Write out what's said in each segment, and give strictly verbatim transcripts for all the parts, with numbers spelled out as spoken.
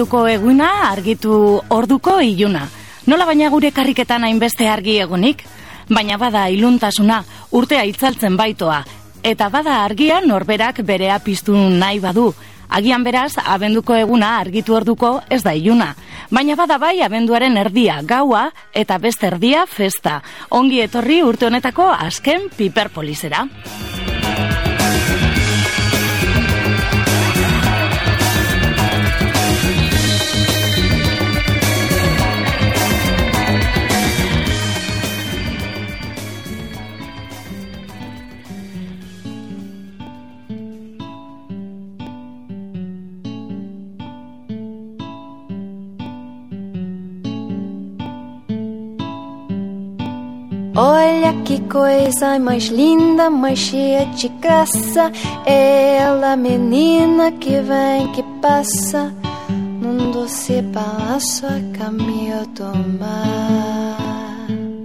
abenduko eguna argitu orduko iluna. Nola baina gure karriketan hainbeste argi egunik? Baina bada iluntasuna, urtea itzaltzen baitoa. Eta bada argia norberak berea piztu nahi badu. Agian beraz, abenduko eguna argitu orduko ez da iluna. Baina bada bai abenduaren erdia, gaua eta beste erdia festa. Ongi etorri urte honetako azken Piperpolisera. Olha que coisa mais linda, mais cheia de graça. É ela, menina que vem, que passa num doce palácio a caminho do mar.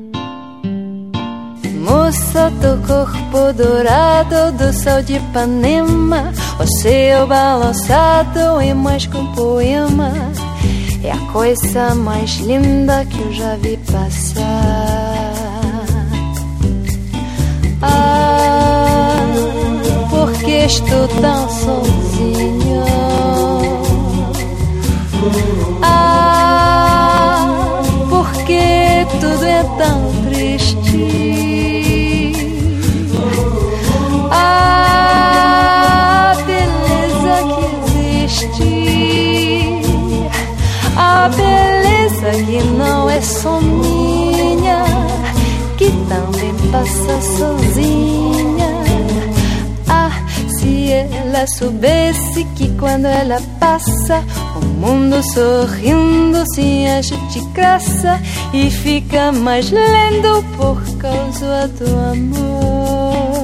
Moça do corpo dourado do céu de Ipanema, o seu balançado é mais que um poema. É a coisa mais linda que eu já vi passar. Ah, porque estou tão sozinho. Ah, porque tudo é tão triste. Ah, beleza que existe. A beleza que não é só minha, que também passa sozinha. Ah, se ela soubesse que quando ela passa, o mundo sorrindo se enche de graça e fica mais lindo por causa do amor.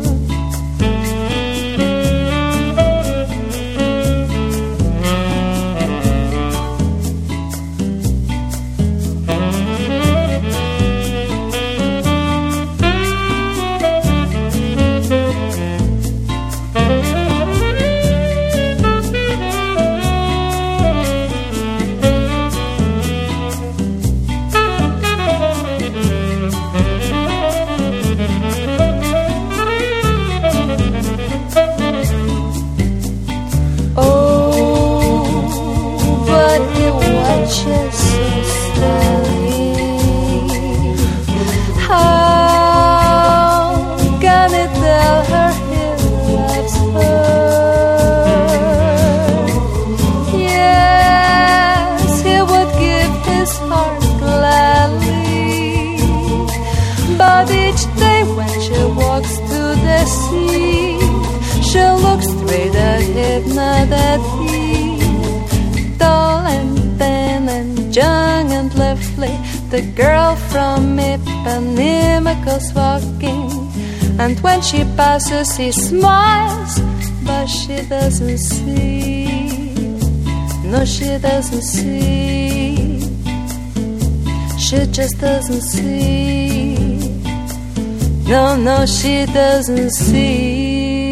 Nada de tall and thin and young and lovely. The girl from Ipanema goes walking, and when she passes he smiles, but she doesn't see. No, she doesn't see. She just doesn't see. No, no, she doesn't see.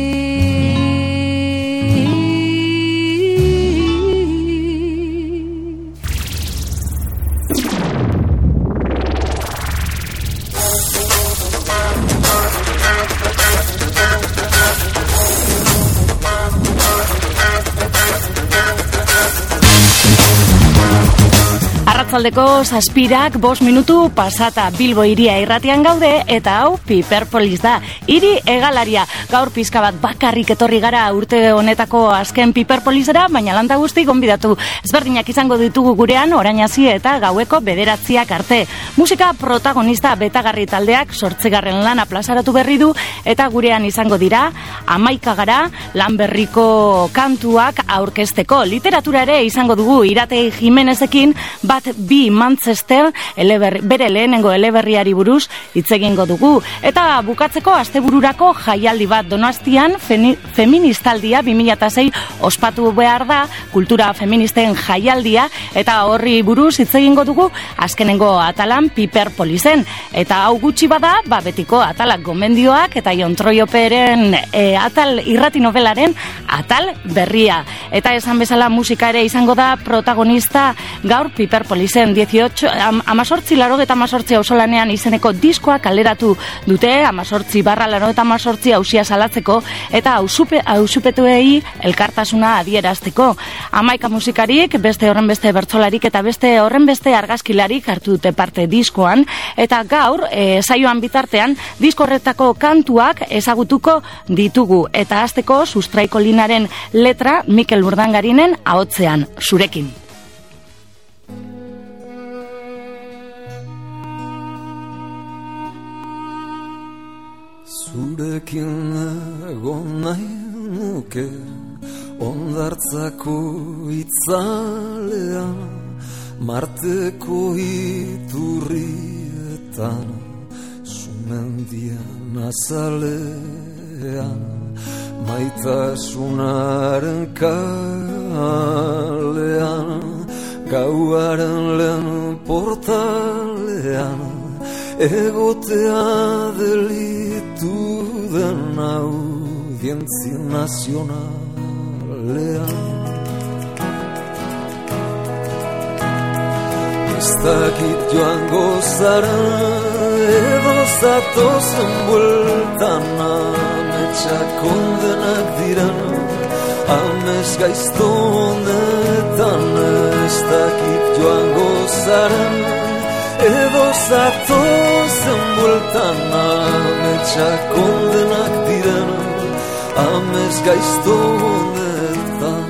Arratzaldeko zazpirak bost minutu pasata Bilbo hiria irratian gaude eta hau Piperpolis da. Hiri hegalaria. Gaur pizka bat bakarrik etorri gara urte honetako azken Piperpolisera, baina landa guzti gonbidatu ezberdinak izango ditugu gurean orain hasi eta gaueko bederatziak arte. Musika protagonista betagarri taldeak zortzigarren lana plazaratu berri du eta gurean izango dira hamaika gara lan berriko kantuak aurkezteko. Literatura ere izango dugu Irate Jimenezekin bat bi Manchester eleberri, bere lehenengo eleberriari buruz hitz egingo dugu. Eta bukatzeko astebururako jaialdi bat Donostian feni, feministaldia bi mila sei ospatu behar da, kultura feministen jaialdia, eta horri buruz hitz egingo dugu azkenengo atalan Piperpolisen. Eta hau gutxi bada, ba betiko atalak gomendioak eta Jon Troioperen e, atal irrati novelaren atal berria. Eta esan bezala musika ere izango da protagonista gaur Piperpolisen dieciocho, am, amazortzi laro eta amazortzi auzolanean izeneko diskoa kaleratu dute, amazortzi barra laro eta amazortzi hausia salatzeko eta hausupetuei elkartasuna adierazteko. Hamaika musikarik, beste horren beste bertsolarik eta beste horren beste argazkilarik hartu dute parte diskoan, eta gaur e, saioan bitartean diskorretako kantuak ezagutuko ditugu, eta hasteko Sustraiko linaren letra Mikel Urdangarinen ahotsean, zurekin. Zurekin egon nahi nuke ondartzako itzalean, Marteko iturrietan, sumendien azalean, maitasunaren kalean, gauaren lehen portalean, egotea delitu den audientzi nazionalean. Ez dakit joango zara edo zatozen bueltan, ametsak kondenak diren amez gaizto honetan. Ez dakit joango zara edo zatozen bueltan, ametsak kondenak diren amez gaizto honetan.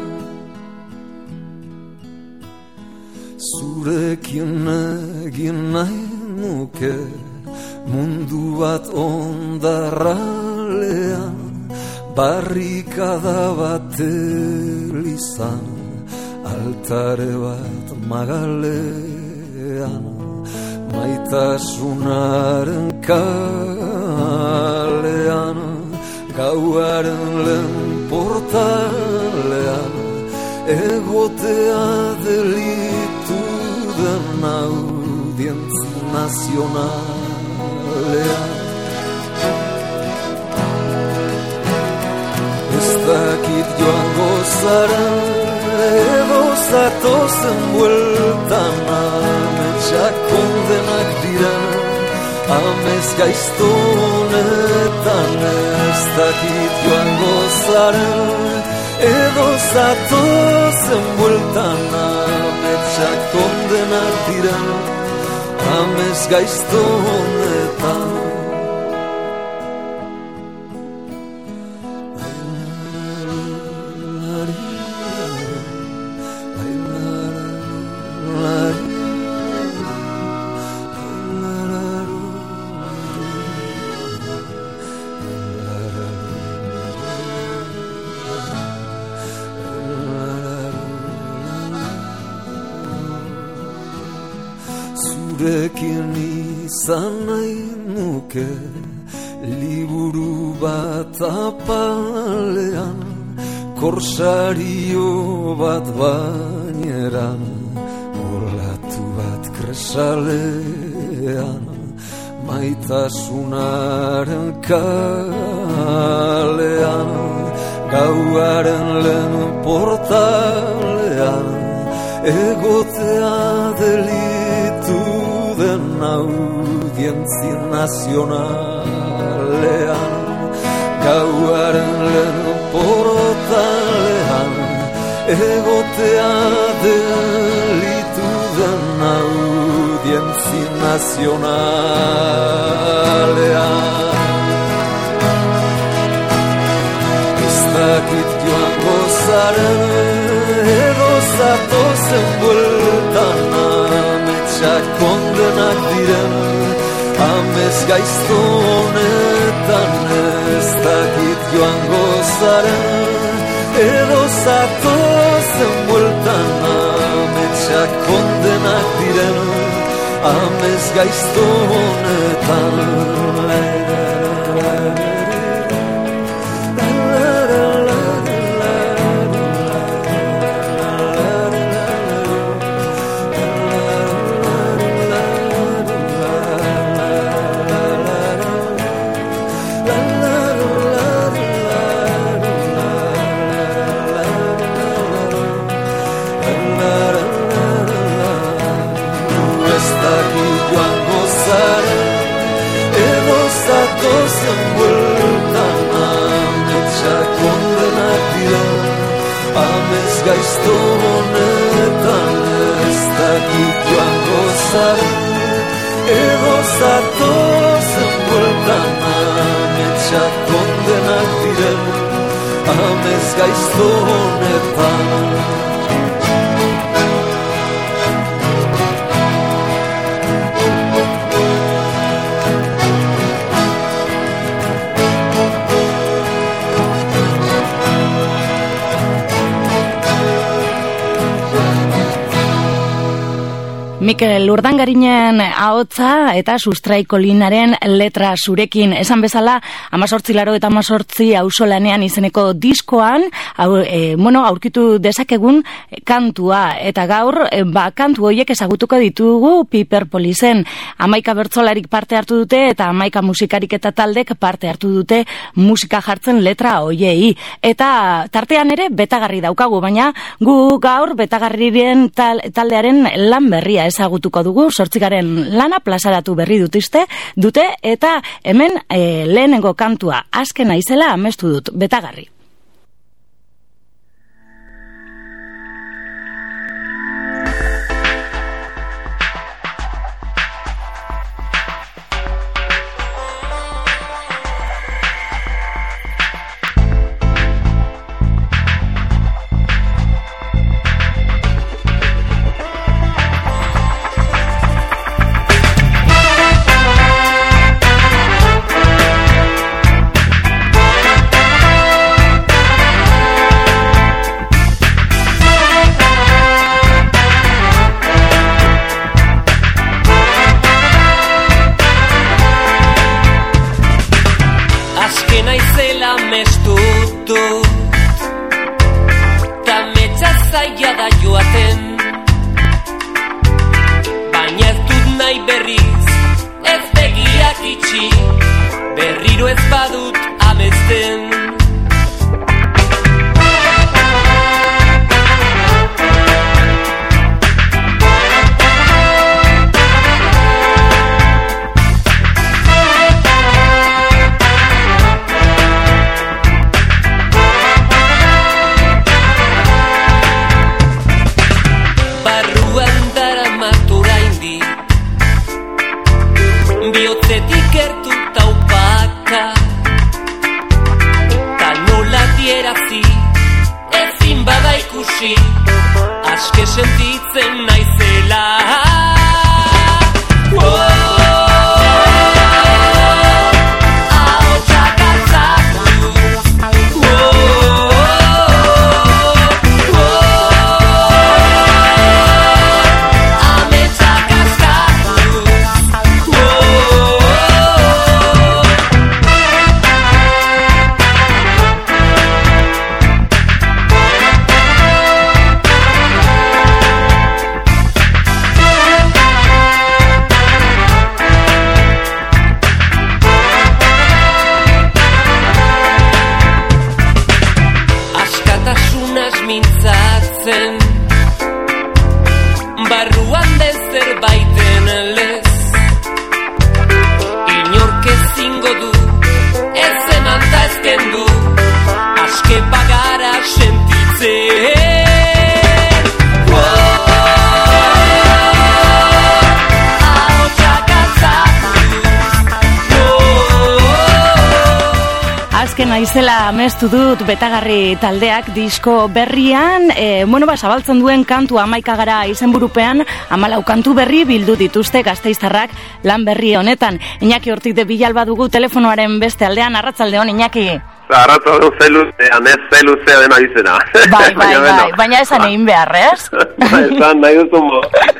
Zurekin egin nahi nuke mundu bat ondarralean, barrikada bat elizan, altare bat magalean, maitasunaren kalean, gauaren lehen portalean, egotea delitu den audientzi nazionalean. Ez dakit joango zara edo zatozen bueltan, ametsak kondenak dira amez gaizto honetan. Ez dakit joango zara edo zatozen bueltan, ametsak kondenak dira amez gaizto honetan. Zurekin izan nahi nuke liburu bat apalean, korsario bat baineran, olatu bat kresalean, maitasunaren kalean, gauaren lehen portalean, egotea delitu den audientzi nazionalean, gauaren lehen portalean, egotea delitu den audientzi nazionalean. Ez dakit joango zaren edo zatozen bueltan, ametsak kondenak diren amez gaizto honetan. Ez dakit joango zaren edo zatozen bueltan, ametsak kondenak diren amez gaizto honetan. Gaizto honetan ez dakit joango zara, edo zatozen bueltan ametsak kondenak diren, amez gaizto honetan. Mikel Urdangarinen ahotsa eta Sustraiko Linaren letra zurekin. Esan bezala, amazortzi laro eta amazortzi auzolanean izeneko diskoan, au, e, bueno, aurkitu dezakegun kantua. Eta gaur, e, ba, kantu horiek ezagutuko ditugu Piper Polisen. Hamaika bertsolarik parte hartu dute eta hamaika musikarik eta taldek parte hartu dute musika jartzen letra hoiei. Eta tartean ere betagarri daukagu, baina gu gaur betagarriren tal, taldearen lan berria ezagutuko dugu, zortzigaren lana plazaratu berri dutiste, dute, eta hemen e, lehenengo kantua azken naizela amestu dut, betagarri. Naizela amestu dut betagarri taldeak disko berrian, e, bueno, ba, zabaltzen duen kantu hamaika gara izenburupean, hamalau kantu berri bildu dituzte gasteiztarrak lan berri honetan. Iñaki Hortik de Bilalba dugu telefonoaren beste aldean, arratsaldeon Iñaki. Arratsaldeon zeluzean, ez zeluzea dena izena. Bai, bai, bai, baina esan egin behar, ez? Bai, esan nahi duzu mo.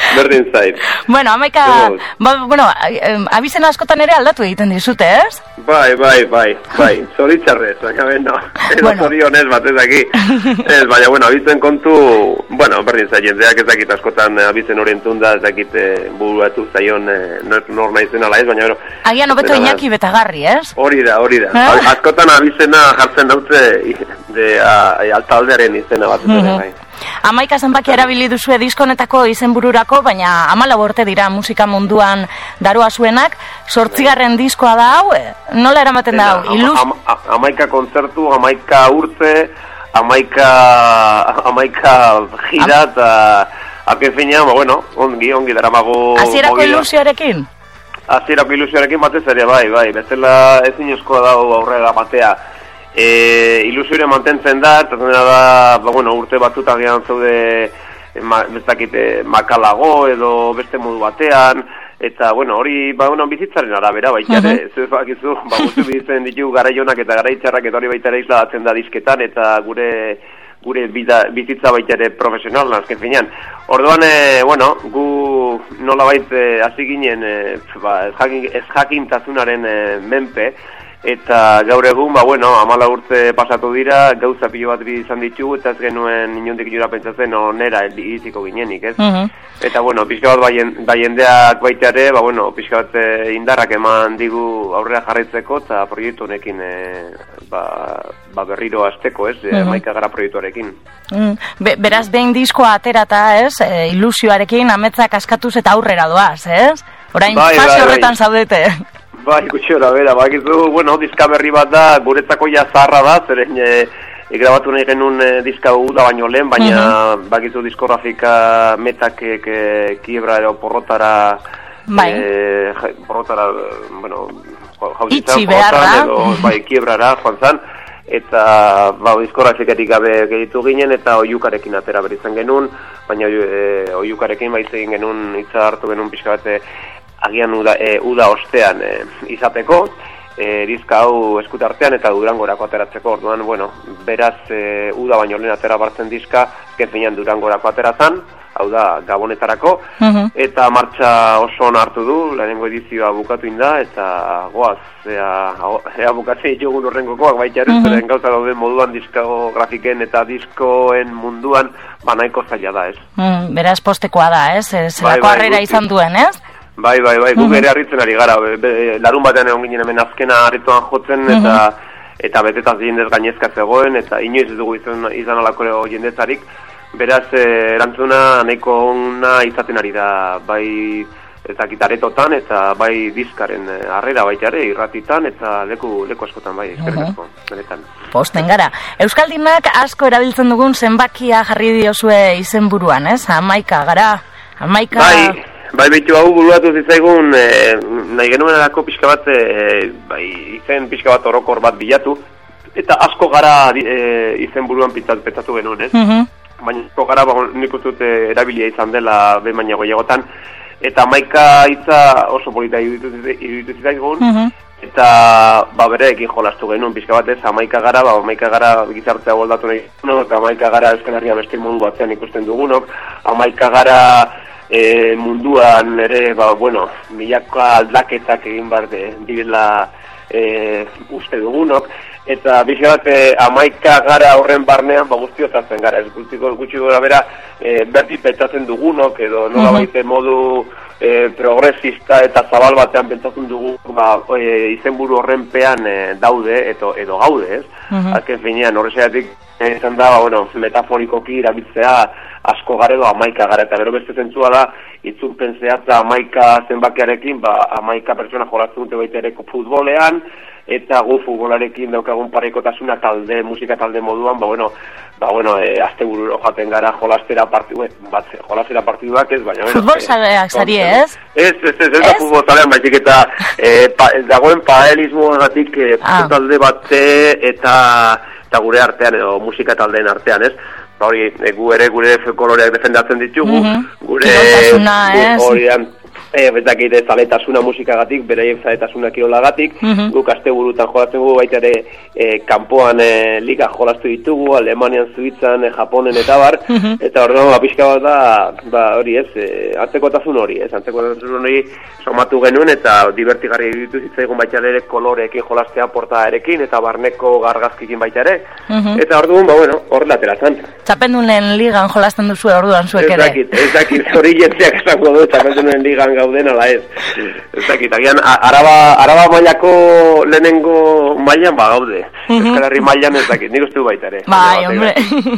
berdin zait. Bueno, amaika, ba, bueno, abizen askotan ere aldatu egiten dizute, ez? Bai, bai, bai, bai, zoritxarrez, baina beno, edo bueno. Zorionez batez aki. Ez, baina, bueno, abizen kontu, bueno, berdin zait, jendeak ez dakit askotan abizen orientun da, ez dakit buruatu zaion nor naizen ala ez, baina, bueno. Agian hobeto Iñaki Betagarri, ez? Hori da, hori da. Eh? Askotan abizena jartzen dautze de altaldearen izena bat, mm -hmm. bai. Amaika zenbaki erabili duzue diskonetako izenbururako, baina amalau urte dira musika munduan darua zuenak, sortzigarren diskoa da hau, nola eramaten da hau? Iluz... Am, am, amaika kontzertu, amaika urte, amaika, amaika gira, eta aken finean, bueno, ongi, ongi daramago... Hasierako ilusioarekin? Hasierako ilusioarekin batez ere, bai, bai, bezala ezin eskoa dago aurrera batea. E, ilusioa mantentzen da, eta da, ba, bueno, urte batzuta gian zaude ma, bezakite makalago edo beste modu batean, eta bueno, hori ba, bueno, bizitzaren arabera baita ere, uh-huh. Zer bakizu, ba, guztu bizitzen ditu garaionak eta garaitxarrak eta hori baita ere isladatzen da disketan, eta gure gure bida, bizitza baita ere profesional, azken finean. Orduan, e, bueno, gu nola baita hasi ginen e, ba, ez, jakin, ez jakintazunaren e, menpe, eta gaur egun, ba, bueno, amala urte pasatu dira, gauza pilo bat izan ditugu, eta ez genuen inondik inora pentsatzen onera iziko ginenik, ez? Uh-huh. Eta, bueno, pixka bat bai jendeak baita ere, ba, bueno, pixka bat indarrak eman digu aurrera jarraitzeko, eta proiektu honekin e, ba, ba berriro azteko, ez? Uh-huh. Maika gara proiektuarekin. Uh-huh. Be, beraz, behin diskoa aterata, ez? E, ilusioarekin ametzak askatuz eta aurrera doaz, ez? Orain bai, fase bai, horretan bai. Zaudete. Bai, gutxora, bera, bakizu, bueno, diska berri bat da, guretzako ja zaharra da, zeren e, e, grabatu nahi genuen e, diska uda baino lehen, baina uh-huh. bakizu diskografika metak e, kiebra edo porrotara, bai. E, porrotara, bueno, itxi behar da, edo, bai, kiebrara, joan zan, eta ba, diskografikatik gabe gehitu ginen, eta oiukarekin atera beritzen genuen, baina e, oiukarekin baiz egin genuen, hitza hartu genuen pixka bate, agian uda, e, uda ostean e, izateko, e, dizka hau eskutartean eta Durangorako ateratzeko, orduan, bueno, beraz e, uda baino lehen atera bartzen dizka, kenfinean Durangorako aterazan, hau da Gabonetarako, uh-huh. eta martxa oso on hartu du, lehenengo edizioa bukatu inda, eta goaz, ea, ea bukatzen ditugun horrengokoak baita ere, uh-huh. zeren gauza dauden moduan diskografiken eta diskoen munduan, ba nahiko zaila da, ez? Mm, beraz postekoa da, ez? Zelako bai, harrera bai, izan duen, ez? Bai, bai, bai, gu bere harritzen ari gara, be, be, larun batean egon ginen hemen azkena harrituan jotzen, eta uh-huh. eta betetaz jendez gainezka zegoen, eta inoiz ez dugu izan, izan alako jendetzarik, beraz, eh, erantzuna nahiko ona izaten ari da, bai eta gitaretotan, eta bai diskaren harrera baita ere, irratitan, eta leku, leku askotan, bai, eskerrik asko, benetan. Posten gara. Euskaldinak asko erabiltzen dugun zenbakia jarri diozue izenburuan, ez? Amaika gara, amaika... Bai. Bai, behitu hau buruatu zitzaigun, e, nahi genuen erako pixka bat, e, bai, izen pixka bat orokor bat bilatu, eta asko gara e, izen buruan pentsatu genuen, ez? Uh-huh. Baina asko gara, ba, nik uste erabilia izan dela behin baina goiegotan, eta amaika hitza oso polita iruditu zitzaigun, uh-huh. eta ba, bereekin jolastu genuen pixka bat, ez? Amaika gara, ba, amaika gara gizartea goldatu nahi dugunok, eta amaika gara Euskal Herria beste mundu batzean ikusten dugunok, amaika gara... E, munduan ere, ba, bueno, milaka aldaketak egin bar de, direla e, uste dugunok, eta bixe bat e, amaika gara horren barnean, ba, guztiotatzen gara, ez guztiko gutxi gora bera, e, berdi pentsatzen dugunok, edo nola baite modu e, progresista eta zabal batean pentsatzen dugu, ba, e, izenburu horren pean e, daude, edo, edo gaude, ez? Uh-huh. Azken finean, horrexeatik, izan da, ba, bueno, metaforikoki erabiltzea asko gara edo amaika gara, eta gero beste zentzua da, itzulpen zehatza amaika zenbakiarekin, ba, amaika pertsona jolatzen dute baita ere futbolean, eta gu futbolarekin daukagun parekotasuna talde, musika talde moduan, ba, bueno, ba, bueno, e, azte bururo jaten gara jolastera partidu, bat, jolastera partiduak ez, baina... Futbol zaleak zari, ez? Ez, ez, ez, ez da futbol zalean, baizik eta e, pa, dagoen paelismo gatik e, ah. talde bate eta... eta gure artean edo musika taldeen artean, ez? Ba hori, e, gu ere gure koloreak defendatzen ditugu, mm-hmm. gure horian E, betakit zaletasuna musikagatik, beraiek zaletasuna kirolagatik, uh-huh. guk asteburutan jolatzen dugu baita ere e, kanpoan e, liga jolastu ditugu, Alemanian, Suitzan, e, Japonen eta bar, uh-huh. eta orduan pixka bat da, ba, hori ez, e, antzekotasun hori, ez, antzekotasun hori somatu genuen eta divertigarri ditu zitzaigun baita ere koloreekin jolastea portadarekin eta barneko gargazkikin baita ere, uh-huh. eta orduan, ba, bueno, horrela ateratzen. Txapendunen ligan jolasten duzu orduan zuek ere. Ez dakit, ez dakit, hori jentziak esango du, txapendunen ligan gauden, ala ez. Ez dakit, agian, araba, araba mailako lehenengo mailan, ba, gaude. Uh-huh. Euskal Herri mailan ez dakit, nik uste du baita ere. Bai, hombre.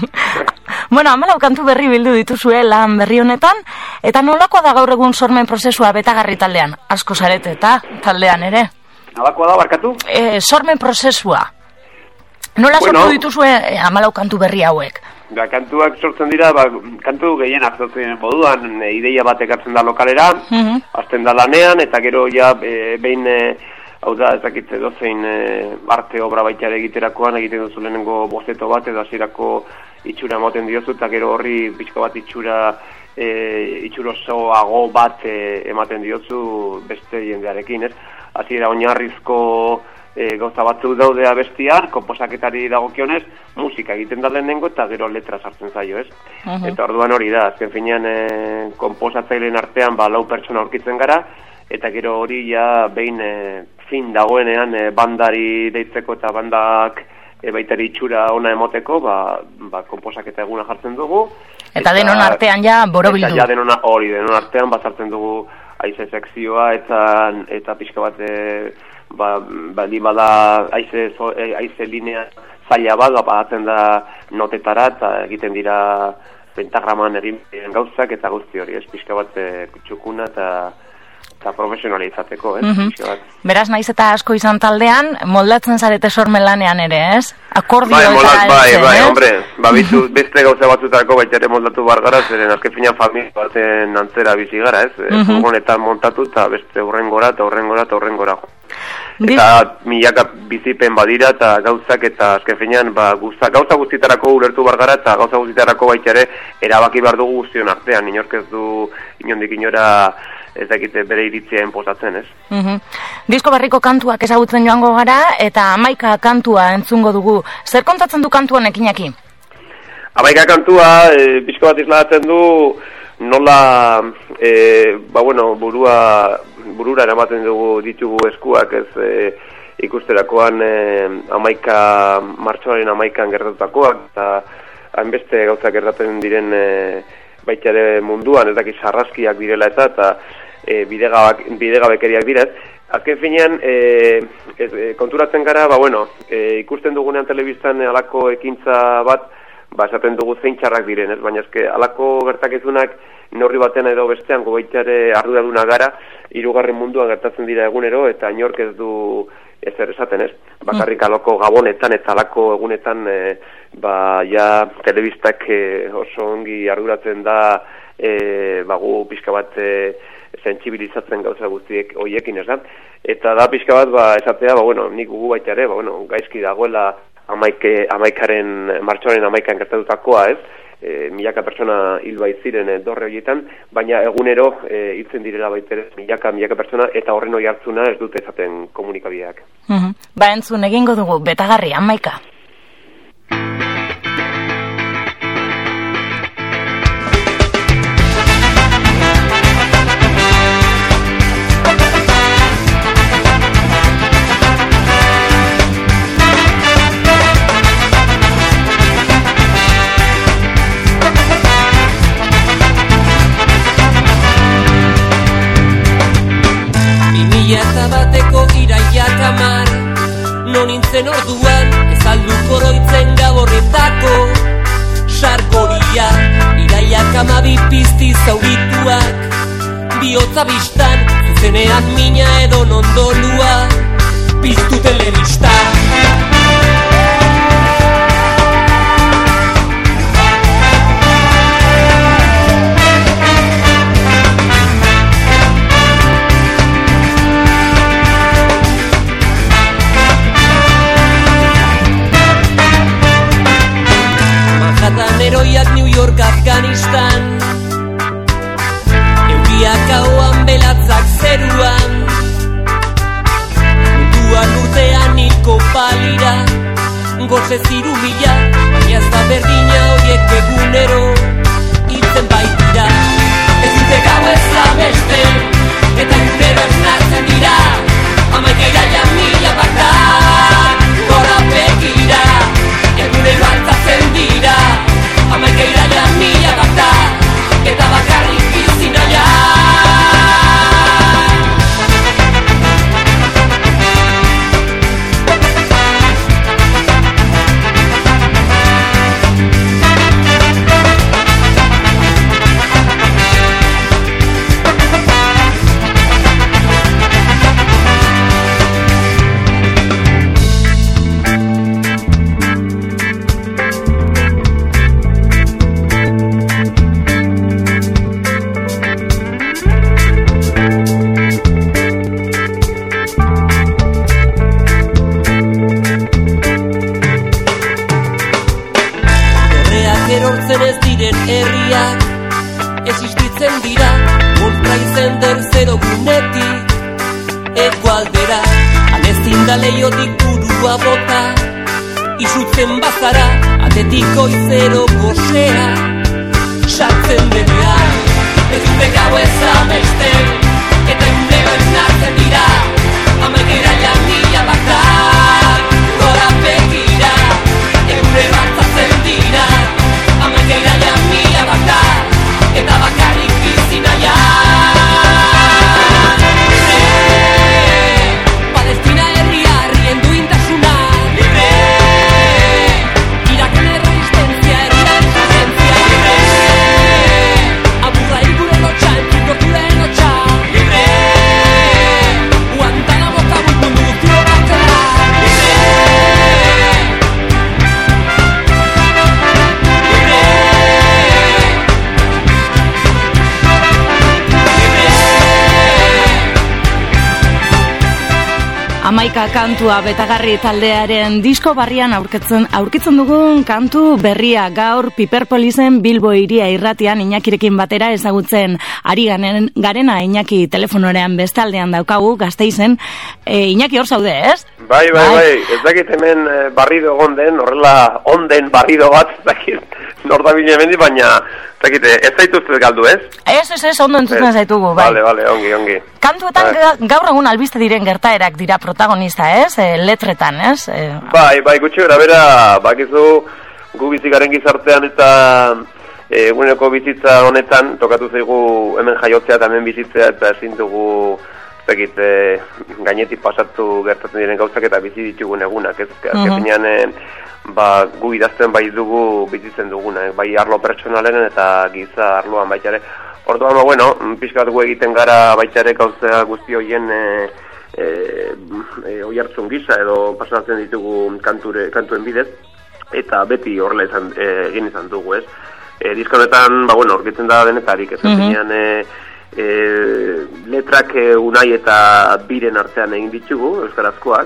Bueno, hamalau kantu berri bildu dituzue lan berri honetan, eta nolakoa da gaur egun sormen prozesua betagarri taldean? Asko zarete eta taldean ere. Nolakoa da, barkatu? E, sormen prozesua. Nola bueno, sortu dituzue hamalau kantu berri hauek? Ba, kantuak sortzen dira, ba, kantu gehienak sortzen moduan, e, ideia bat ekartzen da lokalera, uh-huh. azten da lanean, eta gero ja e, behin, e, hau da, ezakitze dozein e, arte obra baita egiterakoan, egiten duzu lehenengo bozeto bat, edo hasierako itxura emoten diozu, eta gero horri pixko bat itxura, e, itxurosoago bat e, ematen diozu beste jendearekin, ez? Hasiera oinarrizko E, gauza batzu daudea bestiar, konposaketari dagokionez, musika egiten da lehenengo eta gero letra sartzen zaio, ez? Uh-huh. Eta orduan hori da, azken finean e, konposatzaileen artean ba, lau pertsona aurkitzen gara, eta gero hori ja behin e, fin dagoenean e, bandari deitzeko eta bandak e, baitari itxura ona emoteko, ba, ba, konposaketa eguna jartzen dugu. Eta, eta denon artean ja borobildu. Eta ja denon, hori, denon artean bazartzen dugu aize sekzioa eta, eta pixka bat... E, ba, bali bada aize, aize linea zaila bat, badatzen da notetara eta egiten dira pentagraman egin gauzak eta guzti hori, ez, pixka bat e, txukuna eta eta profesionala izateko, ez, uh-huh. pixka bat. Beraz, naiz eta asko izan taldean, moldatzen zarete sormen lanean ere, ez? Akordio bai, eta moldat, bai, eltzen, bai, ez? hombre, ba, bitu, beste gauza batzutako baita ere moldatu bar gara, zeren azken finean familia baten antzera bizi gara, ez, uh-huh. furgonetan montatu eta beste urrengora eta urrengora eta urrengora. Eta milaka bizipen badira eta gauzak eta azken finean ba, gauza, gauza guztietarako ulertu bar gara eta gauza guztietarako baita ere erabaki behar dugu guztion artean, inork ez du inondik inora ez dakite bere iritzia enposatzen, ez? Uh-huh. Disko berriko kantuak ezagutzen joango gara eta hamaika kantua entzungo dugu. Zer kontatzen du kantu honekin Iñaki? Hamaika kantua, e, pixko bat islatzen du nola e, ba bueno, burua burura eramaten dugu ditugu eskuak, ez e, ikusterakoan hamaika e, martxoaren hamaikan gertatutakoak eta hainbeste gauzak gertatzen diren e, baita ere munduan, ez dakit sarraskiak direla eta eta e, bidegabak, bidegabekeriak direz. Azken finean, e, ez, e, konturatzen gara, ba bueno, e, ikusten dugunean telebistan halako ekintza bat, ba esaten dugu zein txarrak diren, ez? Baina eske halako gertakizunak neurri batean edo bestean gobaitare arduraduna gara, hirugarren munduan gertatzen dira egunero eta inork ez du ezer esaten, ez? Bakarrik halako gabonetan eta halako egunetan e, ba ja telebistak e, oso ongi arduratzen da e, bagu pixka bat e, sentsibilizatzen gauza guztiek hoiekin, ez da? Eta da pixka bat ba esatea, ba bueno, nik gugu baita ere, ba bueno, gaizki dagoela Amaike, amaikaren, martxoaren amaikan gertatutakoa, ez? E, milaka pertsona hil ziren e, dorre horietan, baina egunero e, hiltzen direla baitere milaka, milaka pertsona, eta horren hori hartzuna ez dute ezaten komunikabideak. Uh-huh. Ba entzun egingo dugu, betagarri, amaika. Eta bateko iraiak amar, non nintzen orduan, ez alduko roitzen gaborretako sarkoria, iraiak amabi pizti zaurituak, bihotza biztan, zuzenean mina edo nondolua, piztu telebista. New York, Afganistan, euriak hauan belatza zeruan. Munduan urtean hilko balira, goze zirumila, baina ez da berdina horiek egunero hiltzen baitira. Ez dute gau ez abesten, eta egunero esnatzen dira, amaika iraila mila bakar, gora begira, egunero altzatzen dira, amaika iraila mila bakar, eta bakarrik bizi naia. Leiotik burua bota, izutzen bazara, atetiko izero gozea, sartzen denean, ez dute gau ez abesten, eta egunero esnatzen dira, amaika iraila mila bakar, gora begira, egunero altzatzen dira, amaika iraila mila bakar, eta bakarrik bizi naia. Amaika kantua Betagarri taldearen disko barrian aurkitzen aurkitzen dugun kantu berria gaur Piperpolisen Bilbo Hiria irratian Iñakirekin batera ezagutzen ari garena. Iñaki telefonorean bestaldean daukagu Gasteizen. E, Iñaki hor zaude, ez? Bai, bai, bai, ez dakit hemen barrido egon den, horrela onden barrido bat, ez dakit nordabile hemendi, baina ez dakit, ez zaituzte galdu, ez? Ez, ez, ez, ondo entzuten zaitugu, bai. Vale, vale, ongi, ongi. Kantuetan bai. Gaur egun albiste diren gertaerak dira protagonista, ez? E, letretan, ez? E, bai, bai, gutxi gara, bera, bakizu gu bizikaren gizartean eta eguneko bizitza honetan tokatu zaigu hemen jaiotzea eta hemen bizitzea eta ezin dugu zekit, e, gainetik pasatu gertatzen diren gauzak eta bizi ditugun egunak, ez? Azkenean, uh-huh. ba, gu idazten bai dugu bizitzen duguna, eh? Bai arlo pertsonalen eta giza arloan baitare. Orduan, ba, bueno, pixka bat gu egiten gara baitare gauzea guzti horien e, e, e, oihartzun gisa edo pasatzen ditugu kanture, kantuen bidez, eta beti horrela izan, e, egin izan dugu, ez? E, Diska honetan, ba, bueno, orkitzen da denetarik, ez? Uh-huh. e, E, letrak e, Unai eta Biren artean egin ditugu, euskarazkoak,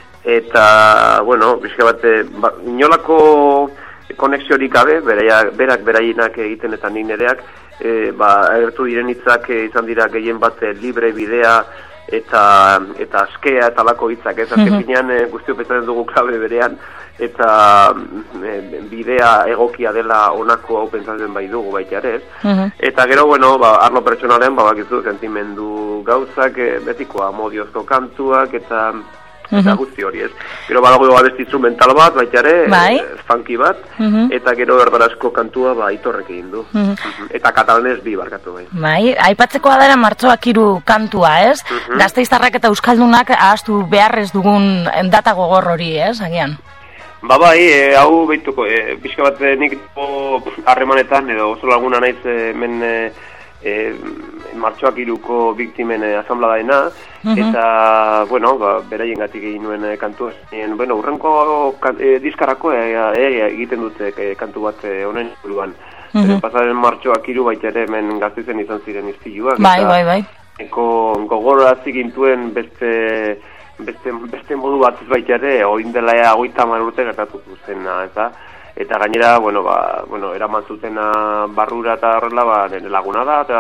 eta, bueno, bizka bat, ba, inolako konexiorik gabe, berea, berak berainak egiten eta nik nereak, e, ba, agertu diren hitzak e, izan dira gehien bat e, libre bidea eta eta askea eta lako hitzak, ez? Azken finean e, guztio petaren dugu klabe berean, eta e, bidea egokia dela honako hau pentsatzen bai dugu baita ere, ez? Uh-huh. Eta gero, bueno, ba, arlo pertsonalen, ba, bakizu, sentimendu gauzak, e, betiko amodiozko kantuak, eta uh-huh. eta guzti hori, ez? Gero badago abesti instrumental bat, baita ere, bai. e, funky bat, uh-huh. eta gero erdarazko kantua, ba, Aitorrek egin du. Uh-huh. Uh-huh. Eta katalanez bi barkatu bai. Bai, aipatzekoa dara martxoak hiru kantua, ez? Uh-huh. Gasteiztarrak eta euskaldunak ahaztu beharrez dugun data gogor hori, ez? Agian. Ba bai, e, hau behituko, e, pixka bat e, nik harremanetan, edo oso laguna naiz hemen e, e, martxoak hiruko biktimen e, asambladaena, uh-huh. eta, bueno, ba, beraien gatik egin nuen e, kantu. E, bueno, urrenko kan, e, diskarako e, e, egiten dute e, kantu bat e, honen buruan. Uh-huh. Pasaren martxoak hiru baita ere hemen Gasteizen izan ziren istiluak. Bai, bai, bai. Eko gogora zigintuen beste... Beste, beste modu bat baita ere, oin dela hogeita hamar urte gertatuko zena, eta eta gainera, bueno, ba, bueno, eraman zutena barrura eta horrela, ba, nire laguna da, eta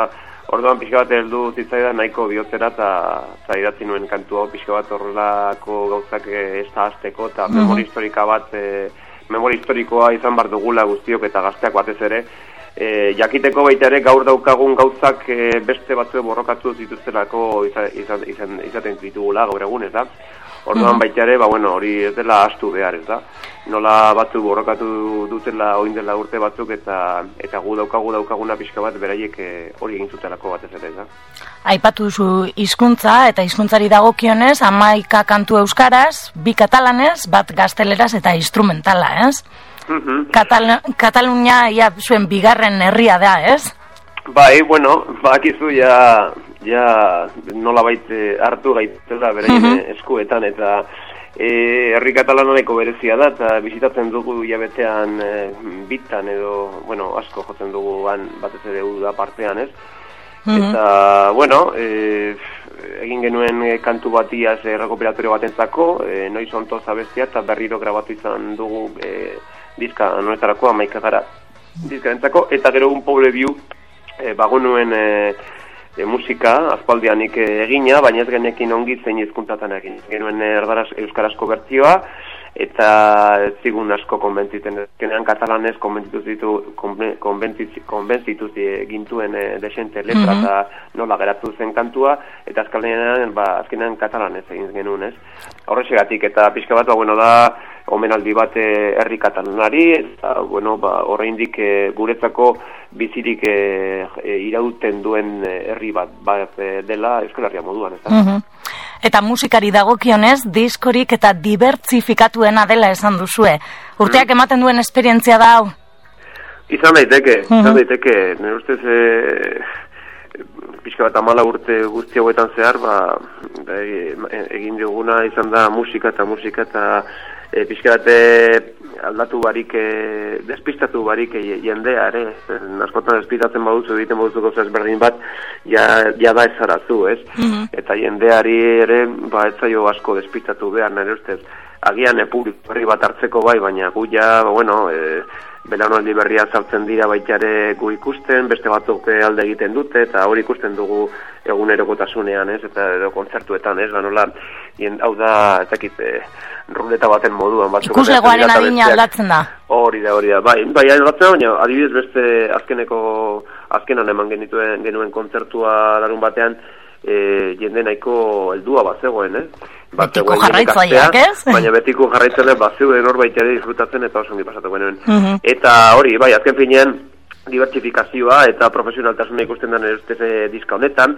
Orduan pixka bat heldu zitzaidan nahiko bihotzera eta idatzi nuen kantu hau pixka bat horrelako gauzak ez da hasteko eta Mhm. memoria historika bat, e, memoria historikoa izan bar dugula guztiok eta gazteak batez ere, e, jakiteko baita ere gaur daukagun gauzak e, beste batzu borrokatu zituztelako izan, izan, izan, izaten ditugula gaur egun, ez da? Orduan Mhm. baita ere, ba, bueno, hori ez dela astu behar, ez da? Nola batzu borrokatu dutela oin dela urte batzuk eta eta gu daukagu daukaguna pixka bat beraiek eh, hori egin zutelako batez ere, ez da? Aipatu duzu hizkuntza eta hizkuntzari dagokionez, hamaika kantu euskaraz, bi katalanez, bat gazteleraz eta instrumentala, ez? Mhm. Katal Katalunia ia zuen bigarren herria da, ez? Bai, bueno, bakizu ja, ja nolabait eh, hartu gaitela beraien Mhm. eh, eskuetan eta e, herri katalaneko berezia da eta bisitatzen dugu hilabetean e, bitan edo, bueno, asko jotzen dugu han batez ere uda partean, ez? Mhm. Eta, bueno, e, egin genuen e, kantu batiaz e, rekopilatorio batentzako, e, noiz ontoz abestia eta berriro grabatu izan dugu e, diska anuetarako, amaika gara diskarentzako, eta gero un pobre view e, bagonuen e, e, musika, aspaldianik e, egina, baina ez genekin ongi zein hizkuntzatan egin. Genuen erdaraz euskarazko bertsioa, eta ez zigun asko konbentziten. Genean katalanez konbentzitu zitu, konbentzitu gintuen e, desente letra Mhm. eta nola geratu zen kantua, eta azkenean, ba, azkenean katalanez egin genuen, ez? Horrexegatik, eta pixka bat, ba, bueno, da, omenaldi bat e, herri katalanari, eta, bueno, ba, oraindik e, guretzako bizirik e, e, irauten duen e, herri bat, bat e, dela Euskal Herria moduan, ez da? Mhm. Eta musikari dagokionez, diskorik eta dibertsifikatuena dela esan duzue. Urteak ematen duen esperientzia da hau? Izan daiteke, Mhm. izan daiteke, nire ustez e, pixka bat amala urte guzti hauetan zehar, ba, e, egin diguna izan da musika eta musika eta e, pixka bat e, aldatu barik, e, despistatu barik e, jendea, ere, askotan despistatzen baduzu, egiten baduzu gauza ezberdin bat, ja, ja da ezarazu, ez? Mhm. Eta jendeari ere, ba, ez zaio asko despistatu behar, nire ustez, agian e, publiko berri bat hartzeko bai, baina gu ja, ba, bueno, e, belaunaldi berria sartzen dira baita ere gu ikusten, beste batzuk alde egiten dute, eta hori ikusten dugu egunerokotasunean, ez, eta edo kontzertuetan, ez, ba, nola, jen, hau da, ez dakit, e, ruleta baten moduan. Ikuslegoaren adina aldatzen da. Hori da, hori da, bai, bai, aldatzen da, baina adibidez beste azkeneko, azkenan eman genituen genuen kontzertua larun batean, e, jende nahiko heldua bat zegoen, eh? Betiko jarraitzaileak, ez? Baina betiko jarraitzaileak bat zegoen horbait ere disfrutatzen eta oso ongi pasatu genuen. Mhm. Eta hori, bai, azken finean, dibertsifikazioa eta profesionaltasuna ikusten den ustez diska honetan,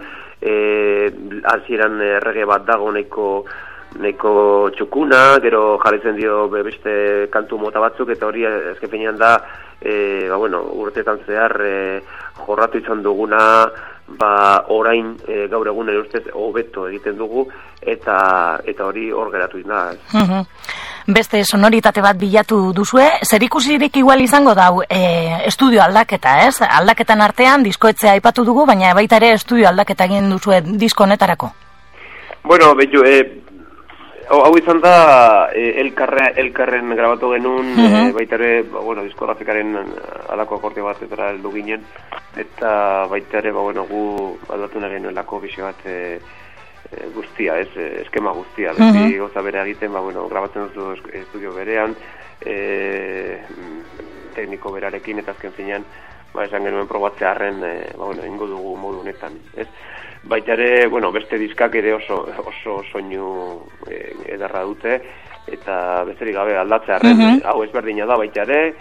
e, hasieran errege bat dago nahiko neko txukuna, gero jarraitzen dio beste kantu mota batzuk, eta hori azken finean da, e, ba, bueno, urteetan zehar e, jorratu izan duguna, ba, orain e, gaur egun ere ustez hobeto egiten dugu, eta eta hori hor geratu da. Mhm. Beste sonoritate bat bilatu duzue, zer ikusirik igual izango dau e, estudio aldaketa, ez? Aldaketan artean diskoetzea aipatu dugu, baina baita ere estudio aldaketa egin duzue disko honetarako. Bueno, betu, e, hau izan da e, elkarre, elkarren grabatu genuen, Mhm. e, baita ere, ba, bueno, diskografikaren alako akordio bat eta heldu ginen, eta baita ere, ba, bueno, gu aldatu nahi genuelako bixe bat e, e, guztia, ez, e, eskema guztia, beti Mhm. gauza bere egiten, ba, bueno, grabatzen duzu es- estudio berean, e, tekniko berarekin, eta azken finean, ba, esan genuen probatzearren, e, ba, bueno, ingo dugu modu honetan, ez? Baita ere, bueno, beste diskak ere oso, oso soinu e, edarra dute, eta besterik gabe aldatzearren, Mhm. hau ezberdina da baita ere,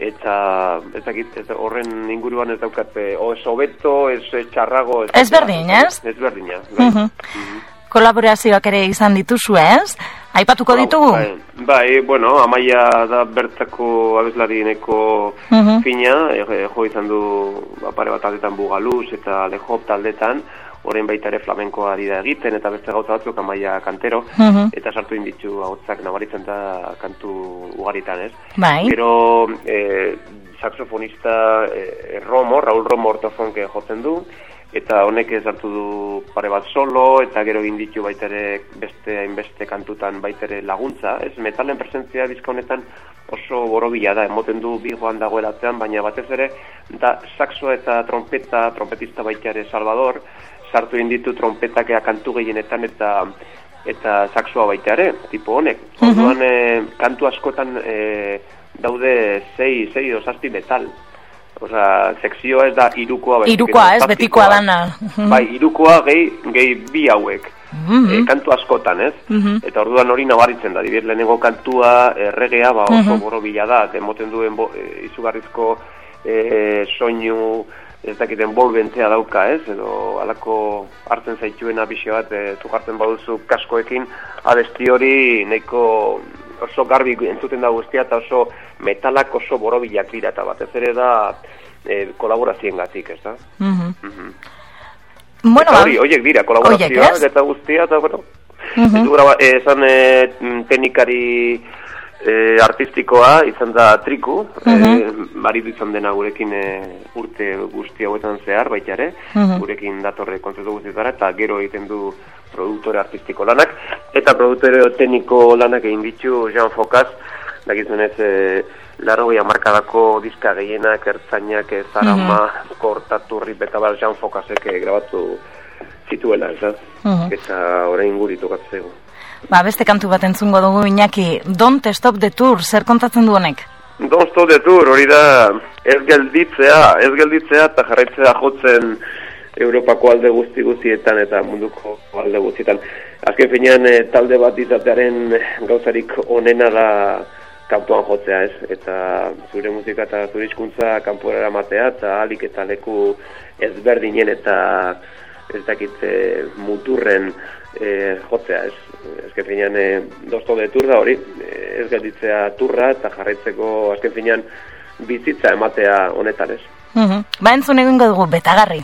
eta ez dakit, ez, horren inguruan ez daukat, e, o ez hobeto, ez ez txarrago, ez Ezberdin, ez? Ezberdina, bai. Mhm. Mhm. Kolaborazioak ere izan dituzu, ez? Aipatuko ditugu? Bai, bai, bueno, Amaia da bertako abeslari neko Mhm. fina, e, e, jo izan du ba, pare bat taldetan Bugaluz eta Lehop taldetan, orain baita ere flamenkoa ari da egiten, eta beste gauza batzuk Amaia kantero, Mhm. eta sartu inditu ahotsak nabaritzen da kantu ugaritan, ez? Bai. Gero, e, saxofonista e, Romo, Raúl Romo ortofonke jotzen du, eta honek ez hartu du pare bat solo, eta gero egin ditu baita ere beste hainbeste kantutan baita ere laguntza, ez? Metalen presentzia diska honetan oso borobila da, emoten du bi joan dagoela atzean, baina batez ere da saxo eta trompeta, trompetista baita ere Salvador, sartu egin ditu trompetak kantu gehienetan eta eta saxoa baita ere, tipo honek. Orduan e, kantu askotan e, daude sei, sei o zazpi metal. Osea, sekzioa ez da irukoa. Irukoa, ez, betikoa dana. Bai, irukoa gehi, gehi bi hauek. Mm-hmm. E, kantu askotan, ez? Mm-hmm. Eta orduan hori nabaritzen da, dibir lehenengo kantua, erregea, ba, oso mm-hmm. borobila da, emoten duen bo, e, izugarrizko e, soinu, ez dakiten bolbentzea dauka, ez? Edo alako hartzen zaituena bixe bat, e, tukartzen baduzu kaskoekin, abesti hori nahiko oso garbi entzuten da guztia, eta oso metalak oso borobilak dira, eta batez ere da e, kolaborazioengatik, ez da? Mm-hmm. Mm-hmm. Bueno, eta hori, horiek dira, kolaborazioa, eta guztia, eta bueno, mm-hmm. ez graba, eh, esan eh, teknikari eh, artistikoa, izan da Triku, mm-hmm. eh, maridu izan dena gurekin eh, urte guzti hauetan zehar, baita ere, mm-hmm. gurekin datorre kontzertu guztietara, eta gero egiten du produktore artistiko lanak, eta produktore tekniko lanak egin ditu Jean Focas, dakizunez, eh, laro gehi amarkadako diska gehienak, ertzainak, Zarama, mm-hmm. Kortaturri, eta bat Jean Focasek grabatu zituela, ez da? Mm-hmm. Eta orain guri tokatzeko. Ba, beste kantu bat entzungo dugu, Iñaki, Don't Stop the Tour, zer kontatzen du honek? Don't Stop the Tour, hori da ez gelditzea, ez gelditzea, eta jarraitzea jotzen Europako alde guzti guztietan eta munduko alde guztietan. Azken finean, e, talde bat izatearen gauzarik onena da kanpoan jotzea, ez? Eta zure musika eta zure hizkuntza kanpora eramatea, eta alik eta leku ezberdinen eta ez dakit e, muturren e, jotzea, ez? Azken finean, e, dozto de tur da hori, e, ez gelditzea turra eta jarraitzeko azken finean bizitza ematea honetan, ez? Uh-huh. Ba, entzun egingo dugu, Betagarri.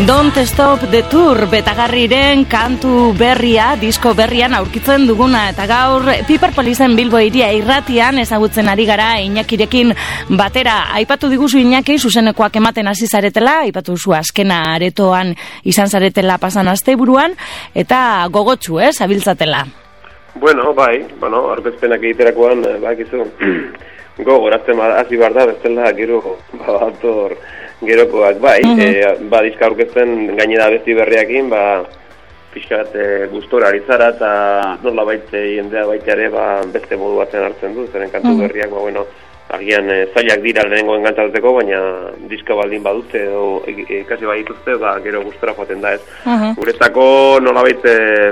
Don't Stop the Tour Betagarriren kantu berria, disko berrian aurkitzen duguna, eta gaur Piper Polisen Bilbo Hiria irratian ezagutzen ari gara Iñakirekin batera. Aipatu diguzu Iñaki zuzenekoak ematen hasi zaretela, aipatu duzu azkena aretoan izan zaretela pasan asteburuan, eta gogotsu, eh, zabiltzatela. Bueno, bai, bueno, aurkezpenak egiterakoan, bakizu, gogoratzen hasi behar da, bestela gero bator gerokoak, bai, uh-huh. e, ba, diska aurkezten gainera abesti berriakin, ba, pixka bat e, gustora aritzara, eta nola baite jendea baita ere, ba, beste modu batzen hartzen du, zeren kantu uh-huh. berriak, ba, bueno, agian e, zailak dira lehenengoen kantatzeko, baina diska baldin badute, edo ikasi e, badituzte, ba, gero gustora joaten da ez. Uh-huh. Guretzako nola baite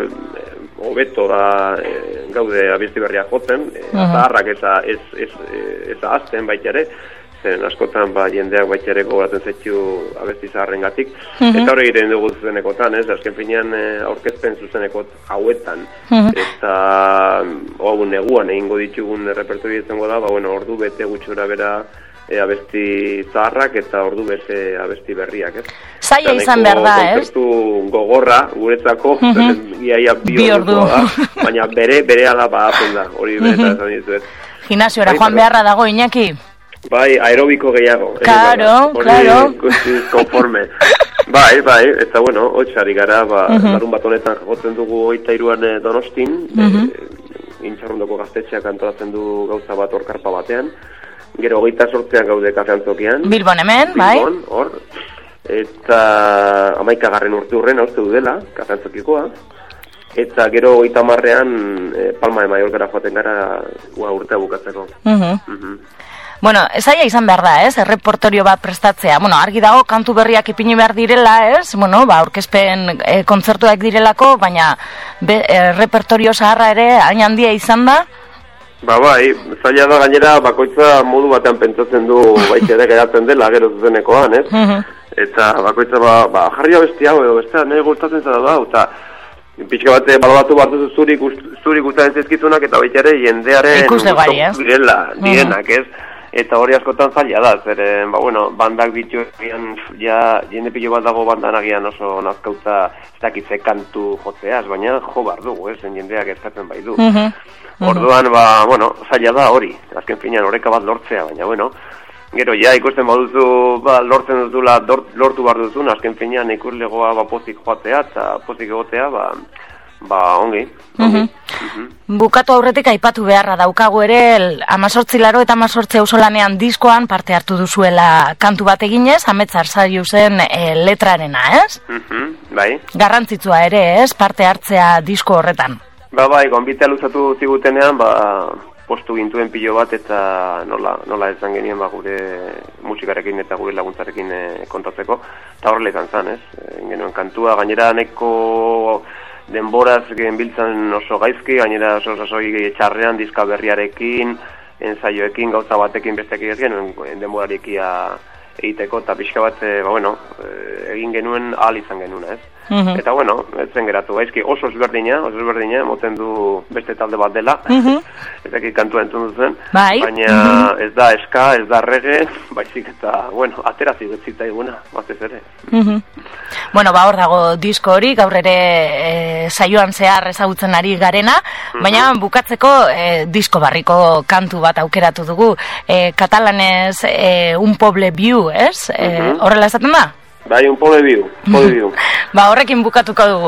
hobeto da e, gaude abesti berriak jotzen, e, uh-huh. zaharrak eta ez, ez, ez ahazten baita ere, zen askotan ba, jendeak baita ere gogoratzen zaitu abesti zaharren gatik. Uh-huh. Eta hori egiten dugu zuzenekotan, ez? Azken finean e, aurkezpen zuzenekot hauetan. Uh-huh. Eta hau neguan egingo ditugun repertorio izango da, ba, bueno, ordu bete gutxura bera e, abesti zaharrak eta ordu bete abesti berriak, ez? Zaila izan behar da, ez? Kontzertu gogorra guretzako, uh-huh. iaia bi, bi ordu da, baina bere, bere ala ba apen da, hori bere eta esan dizuet. Gimnasiora joan beharra dago, Iñaki? Bai, aerobiko gehiago. Claro, claro. Hori konforme. Bai, bai, eta bueno, hotxari gara, ba, uh-huh. larun bat honetan jotzen dugu oita iruan Donostin, uh-huh. e, intxarrondoko gaztetxeak antolatzen du gauza bat orkarpa batean, gero hogeita sortzean gaude kafeantzokian. Bilbon hemen, bai. Bilbon, hor. Eta amaikagarren urte hurren hauste du dela, kafeantzokikoa. Eta gero hogeita marrean e, Palma de Mallorcara joaten gara ua urtea bukatzeko. Uh-huh. Uh-huh. Bueno, esaia izan behar da, ez, erreportorio bat prestatzea. Bueno, argi dago, kantu berriak ipini behar direla, ez, bueno, ba, aurkezpen e, kontzertuak direlako, baina be, errepertorio zaharra ere hain handia izan da? Ba, bai, zaila da gainera bakoitza modu batean pentsatzen du baita ere geratzen dela, gero zuzenekoan, ez? Uh-huh. Eta bakoitza, ba, ba jarri abesti hau edo, beste, nahi gustatzen zara da, eta pixka bat balabatu bat duzu zuri, zuri gustatzen zizkizunak, eta baita ere jendearen ikuslegari, ez? Direla, dienak, ez? Eta hori askotan zaila da, zeren, ba, bueno, bandak bitu egian, ja, jende pilo bat dago bandan agian oso nazkauta ez dakitze kantu jotzeaz, baina jo bar dugu, ez, jendeak eskatzen bai du. Uh-huh. Uh-huh. Orduan, ba, bueno, zaila da hori, azken finean horreka bat lortzea, baina, bueno, gero, ja, ikusten baduzu, ba, lortzen duzula, lortu bar duzun, azken finean ikuslegoa, ba, pozik joatea, eta pozik egotea, ba, ba, ongi, ongi. Uh-huh. Uh-huh. Bukatu aurretik aipatu beharra daukagu ere amazortzi laro eta amazortzi auzolanean diskoan parte hartu duzuela kantu bat eginez, ametzar zaiu zen e, letrarena, ez? Uh-huh. Bai. Garrantzitsua ere, ez, parte hartzea disko horretan. Ba, bai, gonbitea luzatu zigutenean, ba, postu gintuen pilo bat eta nola, nola esan genien ba, gure musikarekin eta gure laguntzarekin e, kontatzeko, eta horrela izan zen, ez? E, genuen kantua, gainera neko denboraz genbiltzan oso gaizki, gainera oso sasoi txarrean diska berriarekin, ensaioekin, gauza batekin besteak egin denborarekia egiteko, eta pixka bat, ba, bueno, egin genuen ahal izan genuen, ez? Uh-huh. Eta, bueno, ez zen geratu gaizki, oso ezberdina, oso ezberdina, moten du beste talde bat dela, uh-huh. ez dakit kantua entzun duzen, bai. Baina uh-huh. ez da eska, ez da reggae, baizik eta, bueno, aterazi betzita eguna, batez ere. Uh-huh. Bueno, ba, hor dago disko hori, gaur ere e, saioan zehar ezagutzen ari garena, baina uh-huh. bukatzeko e, disko barriko kantu bat aukeratu dugu, e, katalanez e, Un Poble Viu, ez? E, uh-huh. Horrela esaten da? Bai, Un Poble Viu, Poble Viu. Ba, horrekin bukatuko dugu.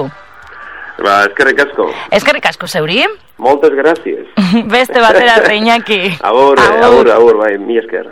Ba, eskerrik asko. Eskerrik asko, zeuri. Moltes gràcies. Beste batera, Iñaki. Agur, agur, agur, bai, mi esker.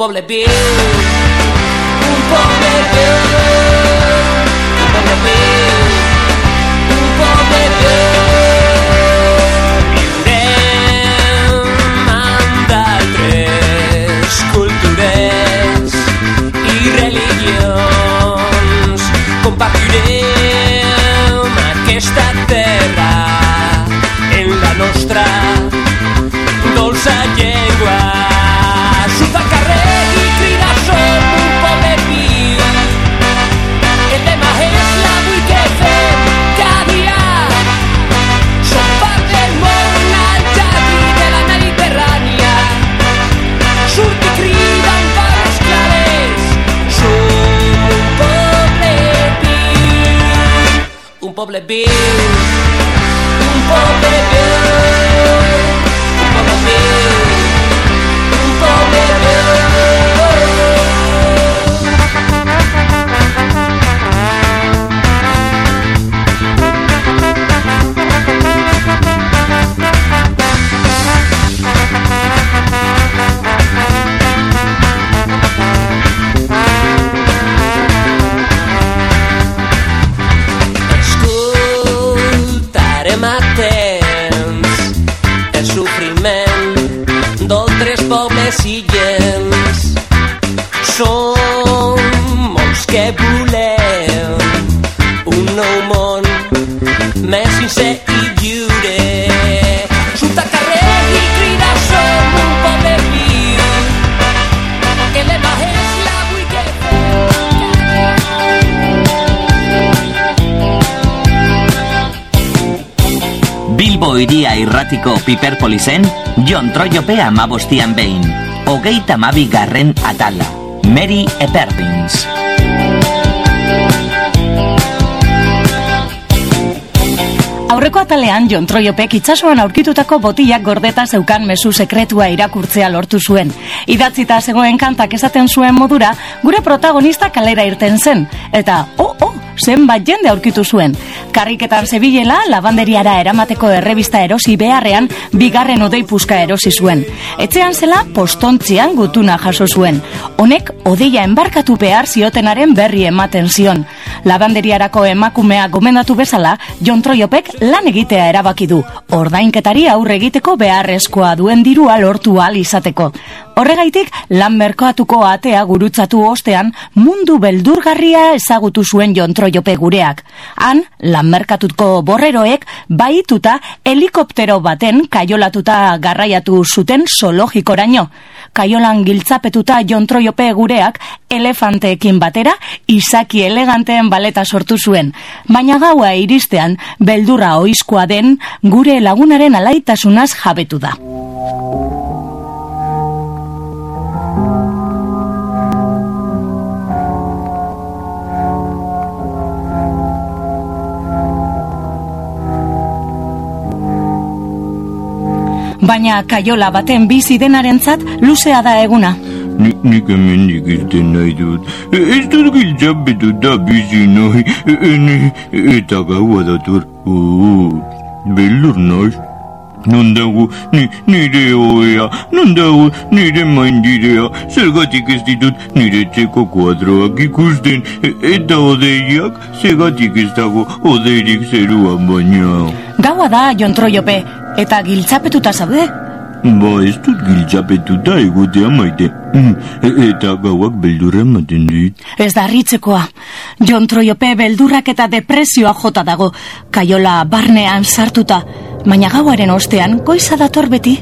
poble viu, un poble viu, un poble viu, un poble viu. Viurem amb d'altres cultures i religions, compartirem aquesta terra en la nostra dolça llengua. Surt al carrer i crida som un poble viu. El lema és l'avui que fem cada dia. Som part del món al jardí de la Mediterrània. Surt i crida amb paraules clares. Som un poble viu. Un poble viu. Un poble viu. Un poble viu. Un poble viu. Escoltarem atents el sofriment d'altres pobles i gens. Som molts que volem un nou món més sincer i lliure. Surt al carrer i crida som un poble viu. El lema és l'avui que Bilbo iria irratiko Piperpolisen, Jon Troiope amabostian behin. Hogeita hamabi garren atala. Mary Epperdins. Aurreko atalean Jon Troiopek itsasoan aurkitutako botilak gordeta zeukan mezu sekretua irakurtzea lortu zuen. Idatzita zegoen kantak esaten zuen modura, gure protagonista kalera irten zen. Eta, oh, oh, zenbat jende aurkitu zuen. Karriketan zebilela, labanderiara eramateko errebista erosi beharrean, bigarren odeipuska erosi zuen. Etxean zela, postontzian gutuna jaso zuen. Honek, odeia enbarkatu behar ziotenaren berri ematen zion. Labanderiarako emakumea gomendatu bezala, Jon Troiopek lan egitea erabaki du. Ordainketari aurre egiteko beharrezkoa duen dirua lortu ahal izateko. Horregaitik, lan merkatuko atea gurutzatu ostean, mundu beldurgarria ezagutu zuen Jon Troiope gureak. Han, lan merkatuko borreroek, baituta helikoptero baten kaiolatuta garraiatu zuten zoologikoraino. Kaiolan giltzapetuta Jon Troiope gureak, elefanteekin batera, izaki eleganteen baleta sortu zuen. Baina gaua iristean, beldurra oizkoa den, gure lagunaren alaitasunaz jabetu da. Baina kaiola baten bizi denarentzat luzea da eguna. Nik hemendik irten nahi dut. Ez dut giltzapetuta bizi nahi. Eta gaua dator. Beldur naiz. Non dago ni, nire oea, non dago nire maindirea. Zergatik ez ditut nire txeko kuadroak ikusten. Eta odeiak, zergatik ez dago odeirik zeruan baina. Gaua da, Jon Troiope, eta giltzapetuta zaude? Ba, ez dut giltzapetuta egotea maite. Eta gauak beldurra ematen dit. Ez da harritzekoa. Jon Troiope beldurrak eta depresioa jota dago. Kaiola barnean sartuta. Baina gauaren ostean, goiza dator beti.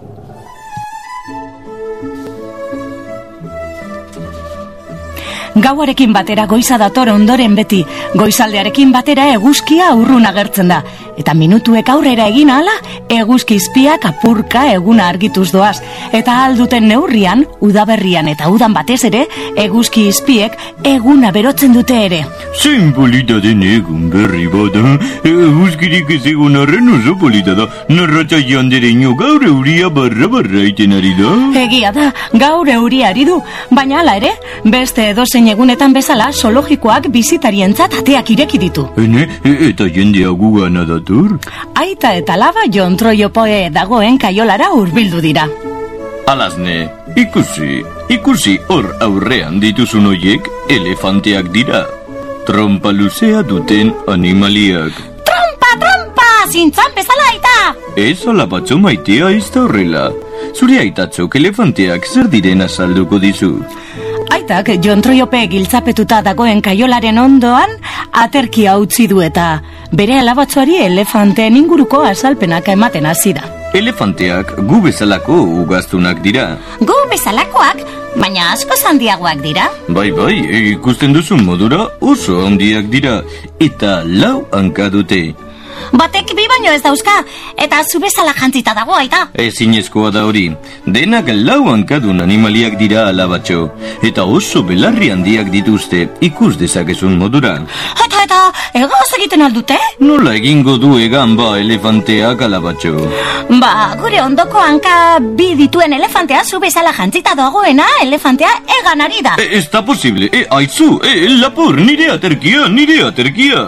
Gauarekin batera goiza dator ondoren beti. Goizaldearekin batera eguzkia urrun agertzen da. Eta minutuek aurrera egin ahala, eguzki izpiak apurka eguna argituz doaz. Eta alduten neurrian, udaberrian eta udan batez ere, eguzki izpiek eguna berotzen dute ere. Zein polita den egun berri bada. Eguzkirik ez egun arren oso polita da. Narratza jandereño gaur euria barra-barra iten ari da. Egia da, gaur euria ari du. Baina hala ere, beste edozein egunetan bezala, zoologikoak bizitarientzat ateak ireki ditu. Ene, eta jendea gugana dator? Aita eta laba Jon Troiope dagoen kaiolara hurbildu dira. Alazne, ikusi. Ikusi hor aurrean dituzun hoiek elefanteak dira. Trompa luzea duten animaliak. Trompa, trompa, zintzan bezala aita! Ez alabatzo maitea ez da horrela. Zure aitatzok elefanteak zer diren azalduko dizu. Aitak Jon Troiope giltzapetuta dagoen kaiolaren ondoan aterkia utzi du eta bere alabatzoari elefanteen inguruko azalpenak ematen hasi da. Elefanteak gu bezalako ugaztunak dira. Gu bezalakoak, baina asko handiagoak dira. Bai, bai, ikusten duzun modura oso handiak dira eta lau hanka dute. Batek bi baino ez dauzka, eta zu bezala jantzita dago, aita. Ezinezkoa da hori. Denak lau hankadun animaliak dira alabatxo, eta oso belarri handiak dituzte ikus dezakezun modura. Eta, eta, egaz egiten aldute? Nola egingo du egan ba elefanteak alabatxo? Ba, gure ondoko hanka bi dituen elefantea zu bezala jantzita dagoena, elefantea egan ari da. E, ez da posible, e, aizu, e, lapur, nire aterkia, nire aterkia.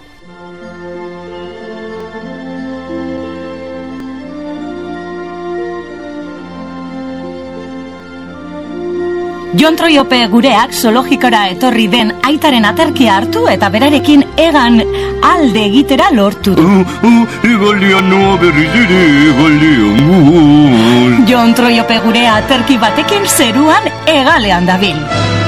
Jon Troiope gureak zoologikora etorri den aitaren aterkia hartu eta berarekin egan alde egitera lortu du. Uh, uh, egalean noa berriz ere, egalean. Jon Troiope gurea aterki batekin zeruan egalean dabil.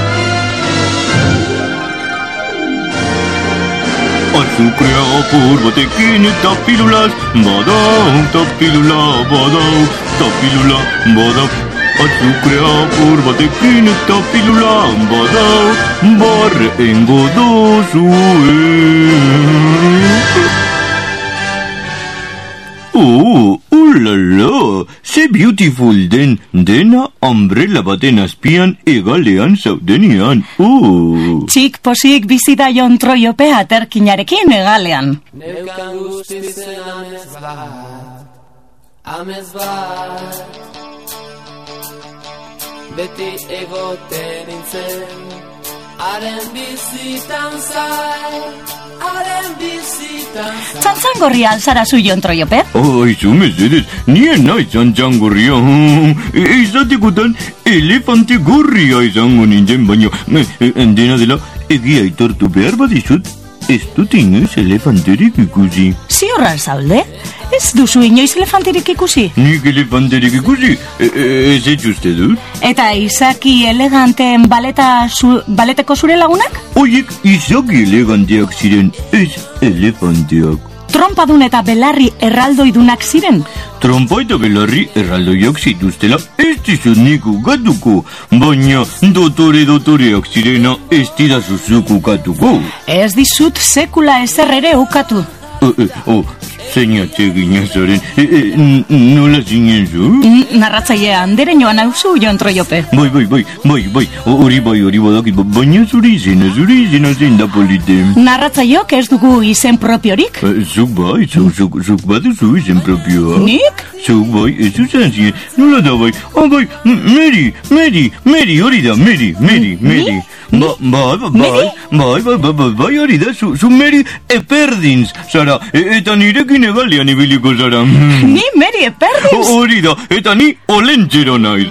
Azukrea apur batekin eta pilulaz, badau, eta pilula, badau, eta pilula, badau. Azukrea apur batekin eta pilula, badau, barre engo dozue. Oh, ulala, ze beautiful den, dena umbrella baten azpian egalean zaudenean, oh. Txik posik bizi da Jon Troiope aterkinarekin egalean. Neukan guztizen amez bat, amez bat, beti egoten nintzen, haren bizitan zai, haren bizitan zai. Txantzangorria alzara zu Jon Troiope? Aizu mesedez, nien nahi txantzangorria. Izatekotan elefante gorria izango nintzen, baina dena dela egia aitortu behar badizut, ez dut inoiz elefanterik ikusi. Ziurra zaude? Ez duzu inoiz elefanterik ikusi? Nik elefanterik ikusi, e, e, ez etxuste dut. Eta izaki eleganteen baleta zu, baleteko zure lagunak? Oiek izaki eleganteak ziren, ez elefanteak. Trompadun eta belarri erraldoidunak ziren? Trompa eta belarri erraldoiak zituztela ez dizut nik ukatuko, baina dotore dotoreak zirena ez dira zuzuk ukatuko. Ez dizut sekula ezer ere ukatu. Oh, oh, zeinatze ginezaren, e, e, nola zinen zu? Narratzaile andere joan hauzu Jon Troiope. Bai, bai, bai, bai, bai, hori bai, hori badakit, baina zuri izena, zuri izena zein da polite. Narratzaileok ez dugu izen propiorik? E, zuk bai, zuk, zuk, zuk baduzu izen propioa. Nik? Zuk bai, ez zuzen zinen, nola da bai, ah bai, Mary, Mary, Mary, hori da, Mary, Mary, Mary. Ba, bai, bai, bai, bai, bai, bai, hori da, zu, zu Mary Eperdins, zara, e, eta nirekin egalean ibiliko zara. Ni Mary Eperdins? Hori da, eta ni olentxero naiz.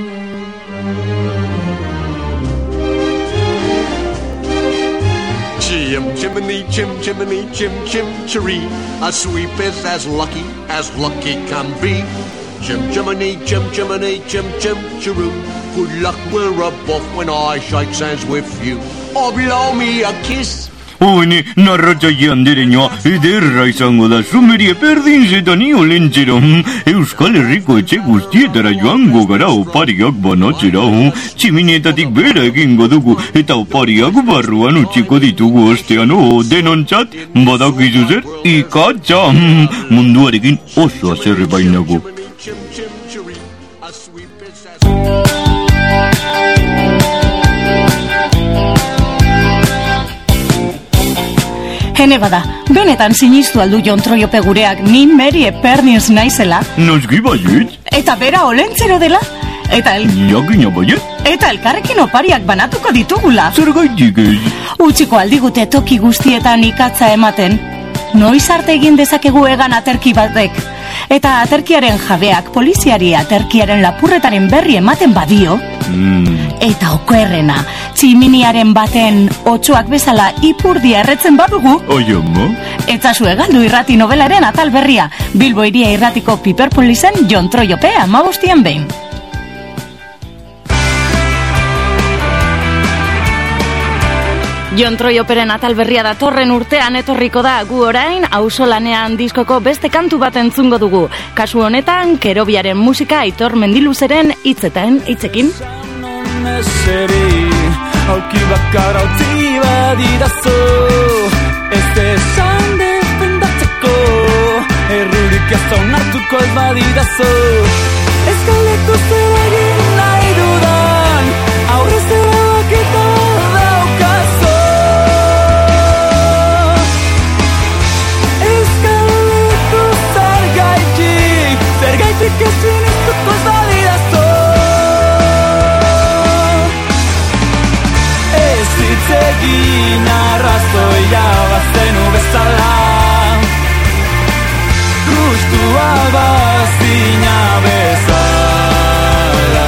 Chim chimney, chim chimney, chim chim chiree. A sweep is as lucky as lucky can be. Chim chimney, chim chimney, chim chim chiroo. Good luck we're above when I shake hands with you. Or blow me a kiss. Hone, narratzaile andereñoa ederra izango da, zu Mary Eperdins eta ni olentxero. Euskal Herriko etxe guztietara joango gara opariak banatzera. Tximinetatik bera egingo dugu eta opariak barruan utziko ditugu ostean. Denontzat, badakizu zer, ikatza. Munduarekin oso azerre bainago. Chim chim chiree. A sweep is as... Hene bada, benetan sinistu aldu Jon Troiope gureak ni Mary Eperdins naizela? Noski baiet. Eta bera olentzero dela? Eta el... Jakina baiet. Eta elkarrekin opariak banatuko ditugula. Zergaitik ez? Utziko aldigute toki guztietan ikatza ematen. Noiz arte egin dezakegu egan aterki batek? Eta aterkiaren jabeak poliziari aterkiaren lapurretaren berri ematen badio. Mm. Eta okerrena, tximiniaren baten otsoak bezala ipurdia erretzen badugu. Oiomo? Eta zu egaldu irrati novelaren atal berria. Bilbo Hiria Irratiko Piperpolizen Jon Troiopea amabostien behin. Jon Troioperen atal berria datorren urtean etorriko da. Gu orain auzolanean diskoko beste kantu bat entzungo dugu. Kasu honetan Kerobiaren musika Aitor Mendiluzeren hitzetan hitzekin. Aurki bakar hautzi badidazu, ez esan defendatzeko, errurik ez onartuko ez badidazu. Ez galetu zer egin nahi dudan, aurrez erabaketa daukazu. Ez galetu zer gaitik, zer gaitik ezin iztuko ez badidazu. Egin arrazoia bazenu bezala, gustua bazina bezala,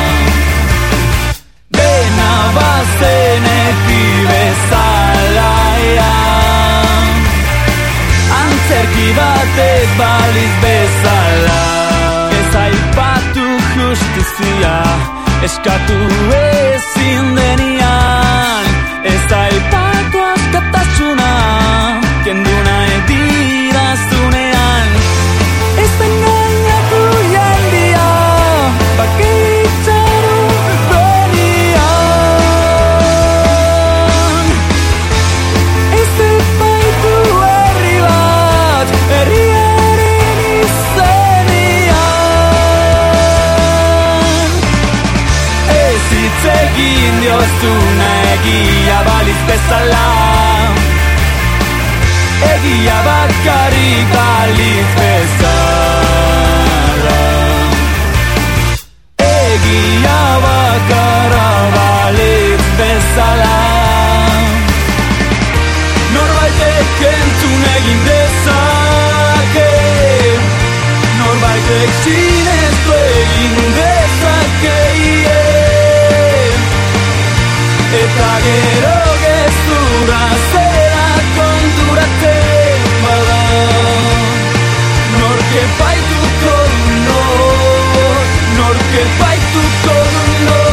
dena bazeneki bezala, antzerki batek baliz bezala. Ez aipatu justizia, eskatu ezin denian, ez aipatu askatasuna, kendu nahi didazunean. Ez engainatu jendia, bakitzaru benian. Ez epaitu herri bat, herriaren izenean. Ez hitz egin diozuna egia baliz bezala, egia bakarrik baliz bezala, egia bakarra baliz bezala. Norbaitek entzun egin dezake, norbaitek sinestu egin dezake, eta gero gezurra zera konturatzen bada, norke baituko du nor, norke baituko du nor.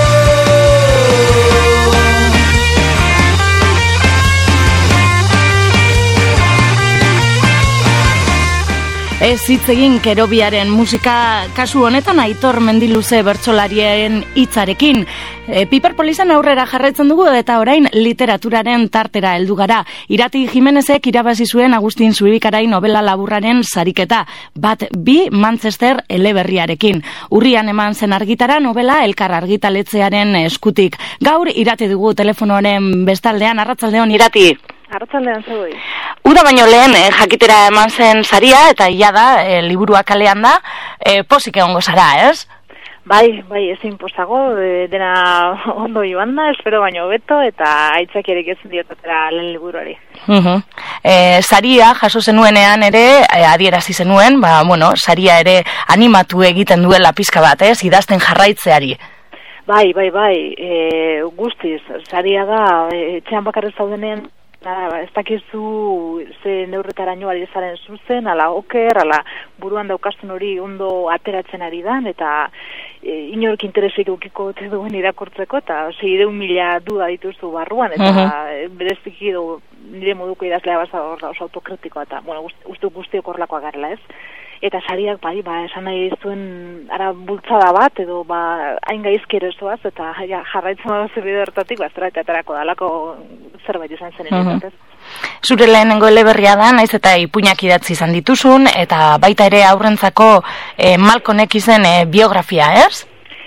Ez hitz egin Kerobiaren musika, kasu honetan Aitor Mendiluze bertsolarien hitzarekin. E, Piperpolizen aurrera jarraitzen dugu eta orain literaturaren tartera heldu gara. Irati Jimenezek irabazi zuen Agustin Zubikarai novela laburraren sariketa, bat bi Manchester eleberriarekin. Urrian eman zen argitara novela Elkar argitaletxearen eskutik. Gaur Irati dugu telefonoaren bestaldean. Arratsaldeon Irati. Arratsaldean zegoen. Uda baino lehen eh, jakitera eman zen saria eta ia da eh, liburua kalean da, eh, pozik egongo zara, ez? Bai, bai, ezin posago, e, dena ondo joan da, espero baino beto, eta aitzakiarik ez diototera lehen liburuari. Uh-huh. E, saria jaso zenuenean ere, e, adierazi zenuen, ba, bueno, saria ere animatu egiten duela pizka bat, ez, idazten jarraitzeari. Bai, bai, bai, e, guztiz, saria da, e, etxean bakarrez zaudenean, Nada, ez dakizu ze neurretaraino ari zaren zuzen, ala oker, ala buruan daukazten hori ondo ateratzen ari dan, eta e, inork interesik ukiko te duen irakurtzeko, eta seireun mila duda dituzu barruan, eta uh-huh. bereziki edo nire moduko idazlea baza oso autokritikoa, eta bueno, uste guztiok horlakoa garela, ez? Eta sariak, bai, ba, esan nahi zuen ara bultzada bat, edo ba, hain gaizki ere zoaz, eta ja, jarraitzen dago zerbide hortatik, ba, zera eta aterako dalako zerbait izan zen uh-huh. ez? Zure lehenengo eleberria da, naiz eta ipuinak idatzi izan dituzun, eta baita ere aurrentzako eh, Malcolm Xen eh, biografia, ez?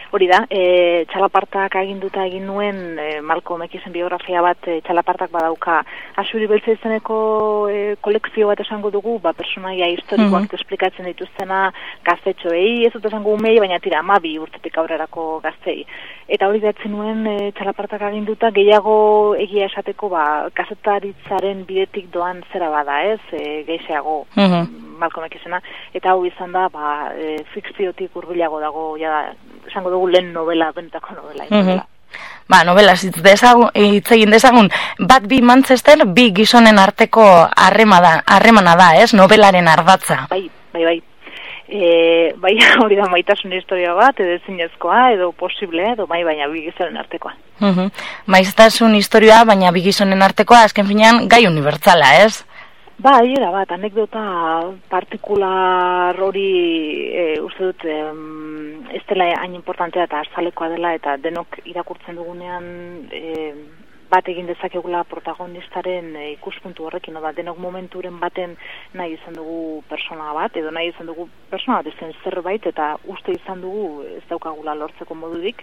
Hori da, e, txalapartak aginduta egin nuen e, Malcolm Xen biografia bat, e, txalapartak badauka Axuri Beltza izeneko e, kolekzio bat esango dugu, ba, personaia historikoak mm-hmm. esplikatzen dituztena gaztetxoei, ez dut esango umei, baina tira, amabi urtetik aurrerako gaztei. Eta hori datzen nuen e, txalapartak aginduta, gehiago egia esateko, ba, kazetaritzaren bidetik doan zera bada, ez, e, geixeago mm-hmm. Malcolm Xena, eta hau izan da, ba, e, fikziotik hurbilago dago, ja, esango dugu lehen novela, benetako novela. Mm-hmm. Ba, novela, hitz egin dezagun, bat bi Manchester, bi gizonen arteko harremana da, ez? Novelaren ardatza. Bai, bai, bai. E, bai, hori da maitasun historia bat, edo zinezkoa, edo posible, edo bai, baina bi gizonen artekoa. Uh-huh. Maitasun historia, baina bi gizonen artekoa, azken finean, gai unibertsala, ez? Ba, era bat, anekdota partikular hori e, uste dut em, ez dela hain importantea eta azalekoa dela eta denok irakurtzen dugunean e, bat egin dezakegula protagonistaren e, ikuspuntu horrekin, da denok momenturen baten nahi izan dugu persona bat, edo nahi izan dugu persona bat ezen zerbait eta uste izan dugu ez daukagula lortzeko modurik.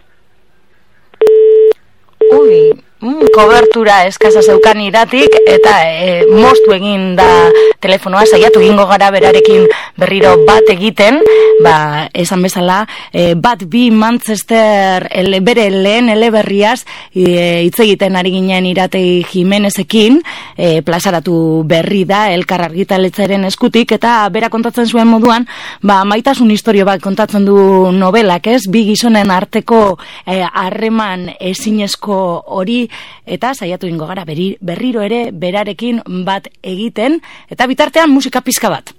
Ui, mm, kobertura eskasa zeukan iratik eta e, moztu egin da telefonoa, saiatu egingo gara berarekin berriro bat egiten, ba, esan bezala, e, bat bi Manchester ele, bere lehen eleberriaz hitz e, egiten ari ginen Iratei Jimenezekin, e, plazaratu berri da Elkar argitaletzaren eskutik, eta bera kontatzen zuen moduan, ba, maitasun historio bat kontatzen du novelak, ez? Bi gizonen arteko harreman e, ezinezko hori, eta saiatu ingo gara berri, berriro ere berarekin bat egiten, eta bitartean musika pizka bat.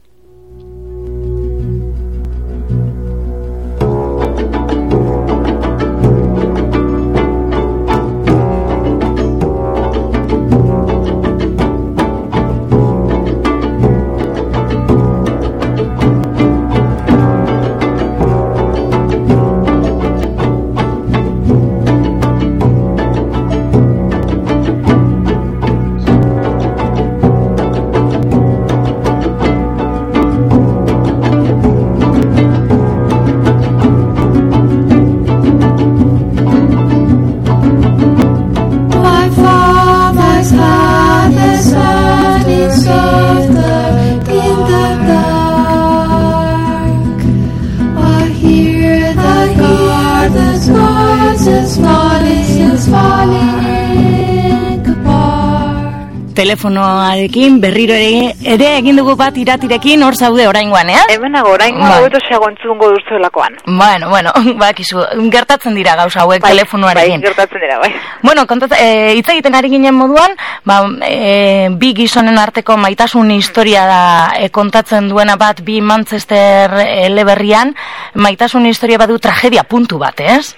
Telefonoarekin berriro ere, ere egin dugu bat Iratirekin, hor zaude oraingoan, eh? Hemenago, oraingoan hobeto seago entzungo duzuelakoan. Bueno, bueno, bakizu, gertatzen dira gauza hauek bai, telefonoarekin. Bai, gertatzen dira, bai. Bueno, kontat, e, hitz egiten ari ginen moduan, ba, e, bi gizonen arteko maitasun historia da e, kontatzen duena bat bi Manchester eleberrian, maitasun historia badu tragedia puntu bat, ez?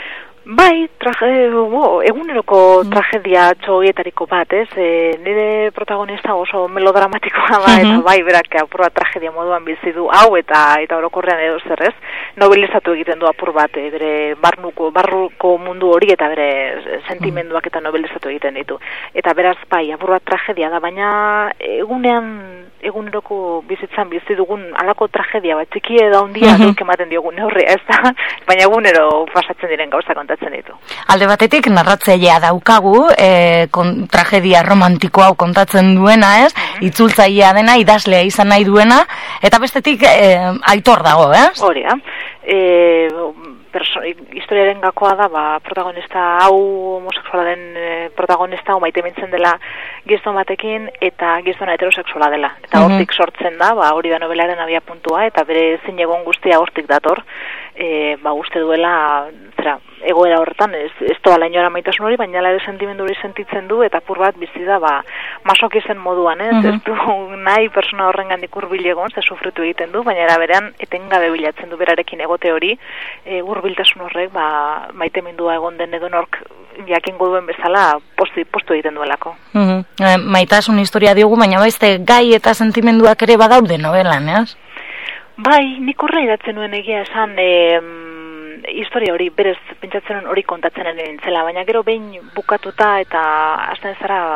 Bai, traje, bo, eguneroko tragedia txogietariko bat, ez? E, nire protagonista oso melodramatikoa da, eta bai, berak apur bat tragedia moduan bizi du hau, eta eta orokorrean edo zer, ez? Novelizatu egiten du apur bat, e, bere barnuko, barruko mundu hori, eta bere sentimenduak eta novelizatu egiten ditu. Eta beraz, bai, apur bat tragedia da, baina egunean, eguneroko bizitzan bizi dugun alako tragedia bat, txiki edo handia mm-hmm. duk ematen diogun neurria, ez da? Baina egunero pasatzen diren gauza kontatzen ditu. Alde batetik narratzailea daukagu, e, kon, tragedia romantiko hau kontatzen duena, ez? Mm-hmm. Itzultzailea dena, idazlea izan nahi duena, eta bestetik e, aitor dago, ez? Hori da. E, perso, historiaren gakoa da, ba, protagonista hau homoseksuala den e, protagonista hau maite mintzen dela gizon batekin, eta gizona heterosexuala dela. Eta mm-hmm. hortik sortzen da, ba, hori da novelaren abia puntua, eta bere zinegon guztia hortik dator, e, ba, uste duela, zera, egoera horretan, ez, ez toa lainora maitasun hori, baina ere sentimendu hori sentitzen du, eta apur bat bizi da, ba, masokizen moduan, ez? Mm-hmm. Ez du nahi persona horren gandik hurbilegon, ze sufritu egiten du, baina eraberean etengabe bilatzen du berarekin egote hori, e, hurbiltasun horrek, ba, maitemendua egon den edo nork jakingo duen bezala posti, postu egiten duelako. Mm-hmm. E, maitasun historia diogu, baina baizte gai eta sentimenduak ere badaude novelan, ez? Bai, nik horre idatzen nuen egia esan, e, historia hori, berez, pentsatzen hori kontatzen nintzela, baina gero behin bukatuta eta hasten zara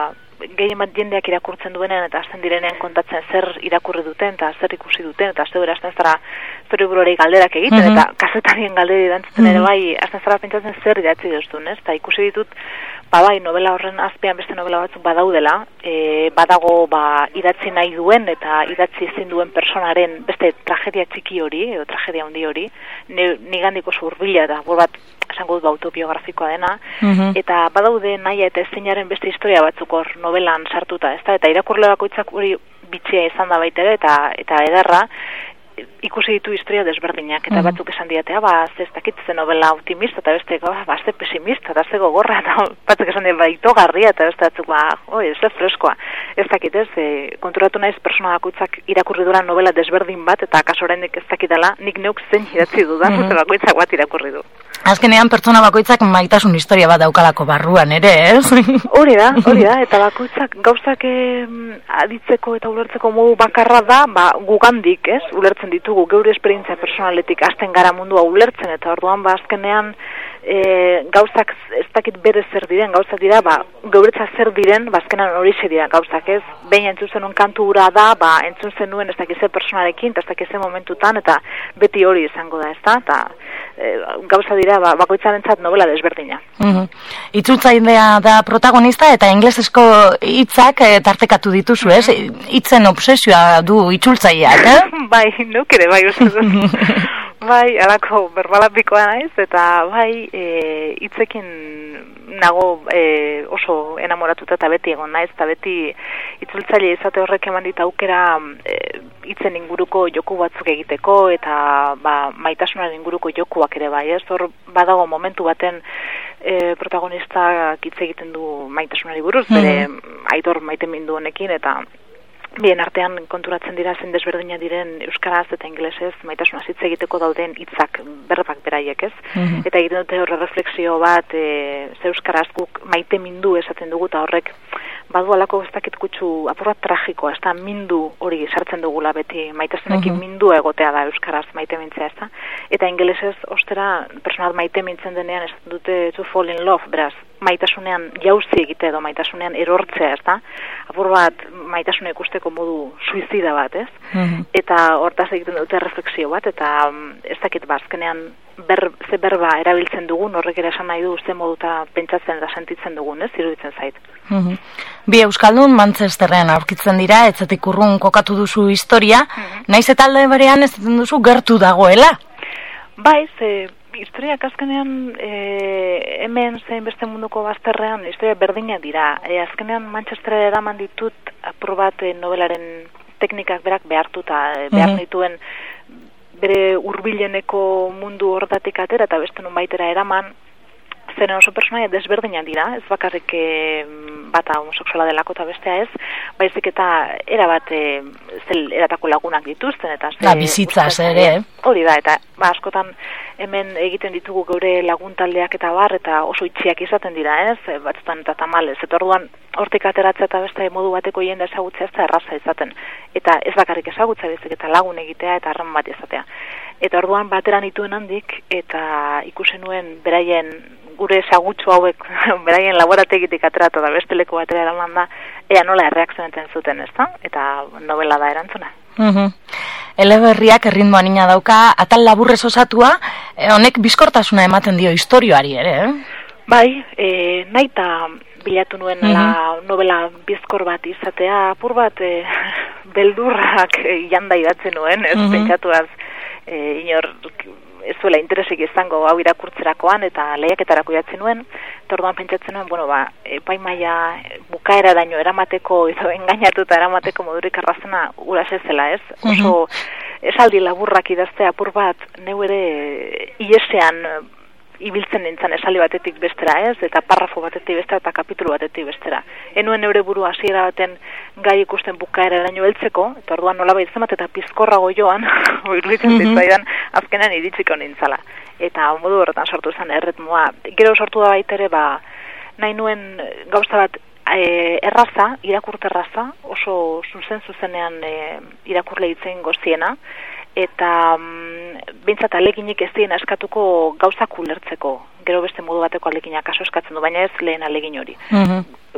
gehien bat jendeak irakurtzen duenean eta hasten direnean kontatzen zer irakurri duten eta zer ikusi duten eta zeu hasten zara zure buruari galderak egiten mm-hmm. eta kazetarien galderi erantzuten mm-hmm. ere bai hasten zara pentsatzen zer idatzi duzun, ez? Eta ikusi ditut ba bai novela horren azpian beste novela batzuk badaudela, e, badago ba idatzi nahi duen eta idatzi ezin duen personaren beste tragedia txiki hori edo tragedia handi hori, nigandik oso hurbila da, bor bat esango dut autobiografikoa dena, mm-hmm. eta badaude naia eta ezinaren beste historia batzuk hor novelan sartuta, ezta? Eta irakurle bakoitzak hori bitxia izan da baitere eta eta ederra ikusi ditu historia desberdinak eta mm-hmm. batzuk esan diatea, ba, ez dakit ze novela optimista eta beste, ba, ze pesimista eta ze gogorra eta batzuk esan diatea, ba, itogarria eta beste batzuk, ba, oi, ez freskoa. Ez dakit ez, e, konturatu naiz persona bakoitzak irakurri duran novela desberdin bat eta kaso oraindik ez dakitala, nik neuk zein idatzi dudan, mm-hmm. eta bakoitzak bat irakurri du. Azkenean pertsona bakoitzak maitasun historia bat daukalako barruan ere, ez? Hori da, hori da, eta bakoitzak gauzak eh, aditzeko eta ulertzeko modu bakarra da, ba, gugandik, ez? Ulertzen ditugu, geure esperientzia personaletik hasten gara mundua ulertzen, eta orduan ba azkenean e, gauzak ez dakit bere zer diren, gauzak dira, ba, geuretza zer diren, ba azkenean horixe dira gauzak, ez? Behin entzun zenuen kantu hura da, ba, entzun zenuen ez dakize personarekin, eta ez dakize momentutan, eta beti hori izango da, ez da? Eta e, gauza dira, ba, bakoitzarentzat novela desberdina. Mm-hmm. Itzultzailea da protagonista eta inglesesko hitzak e, tartekatu dituzu, ez? Hitzen obsesioa du itzultzaileak, eh? Bai, nuk ere, bai, uste dut. Bai, alako berbalapikoa naiz, eta bai, hitzekin e, nago e, oso enamoratuta eta beti egon naiz, eta beti itzultzaile izate horrek eman dit aukera hitzen e, inguruko joku batzuk egiteko, eta ba, maitasunaren inguruko jokuak ere bai, ez? Hor badago momentu baten e, protagonistak hitz egiten du maitasunari buruz, bere mm-hmm. aitor maitemindu honekin, eta bien artean konturatzen dira zen desberdina diren euskaraz eta ingelesez maitasuna hitz egiteko dauden hitzak berbak beraiek, ez? Mm-hmm. Eta egiten dute horre refleksio bat, e, ze euskaraz guk maite mindu esaten dugu, eta horrek badu alako ez dakit kutsu apur bat tragikoa, ez da mindu hori sartzen dugula beti, maitasunekin mm-hmm. mindua egotea da euskaraz maite mintzea, ez da? Eta ingelesez, ostera, personat maite mintzen denean ez dute to fall in love, beraz, maitasunean jauzi egite edo maitasunean erortzea, ez da? Apur bat maitasuna ikusteko modu suizida bat, ez? Mm-hmm. Eta hortaz egiten dute refleksio bat, eta ez dakit bazkenean ber, ze berba erabiltzen dugun, horrek ere esan nahi du ze moduta pentsatzen eta sentitzen dugun, ez? Iruditzen zait. Mm-hmm. Bi euskaldun Manchesterren aurkitzen dira, etzetik urrun kokatu duzu historia, mm-hmm. naiz eta alde berean ez duzu gertu dagoela? Bai, ze historiak azkenean e, hemen zein beste munduko bazterrean historia berdinak dira. E, azkenean Manchesterra eraman ditut apur bat e, novelaren teknikak berak behartuta, e, behar mm-hmm. dituen bere hurbileneko mundu hortatik atera eta beste nun baitera eraman, zeren oso personaia desberdinak dira, ez bakarrik e, bata homosexuala delako eta bestea ez, baizik eta erabat e, zel eratako lagunak dituzten eta ze, da, bizitzaz ere, eh? Hori da, eta ba, askotan hemen egiten ditugu geure laguntaldeak eta bar, eta oso itxiak izaten dira, ez? Batzutan eta tamalez, eta orduan hortik ateratzea eta beste modu bateko jende ezagutzea ez da erraza izaten. Eta ez bakarrik ezagutza bezik eta lagun egitea eta harreman bat izatea. Eta orduan bateran dituen handik, eta ikusi nuen beraien gure ezagutsu hauek beraien laborategitik ateratu da beste leku batera eraman da, ea nola erreakzionetan zuten, ez da? Eta novela da erantzuna. Mm-hmm. Eleberriak erritmo anina dauka, atal laburrez osatua, honek bizkortasuna ematen dio istorioari ere, eh? Bai, e, nahi eta bilatu nuen mm-hmm. la novela bizkor bat izatea, apur bat e, beldurrak e, janda idatzen nuen, ez mm-hmm. pentsatuaz e, inor ez zuela interesik izango hau irakurtzerakoan eta lehiaketarako idatzi nuen, eta orduan pentsatzen nuen, bueno, ba, epaimaia bukaera daño eramateko edo engainatuta eramateko modurik arrazena uras ez zela, ez? Mm-hmm. Oso esaldi laburrak idaztea apur bat neu ere iesean ibiltzen nintzen esaldi batetik bestera, ez? Eta parrafo batetik bestera eta kapitulu batetik bestera. Enuen eure burua hasiera baten gai ikusten bukaera daño heltzeko, eta orduan nolabait zenbat eta pizkorrago joan, iruditzen Mhm. zitzaidan azkenean iritsiko nintzala. Eta modu horretan sortu zen erritmoa. Gero sortu da baita ere, ba, nahi nuen gauza bat e, erraza, irakurte erraza, oso zuzen zuzenean e, irakurle hitzen goziena, eta mm, bintzat aleginik ez dien eskatuko gauzak ulertzeko. Gero beste modu bateko aleginak aso eskatzen du, baina ez lehen alegin hori. Mhm.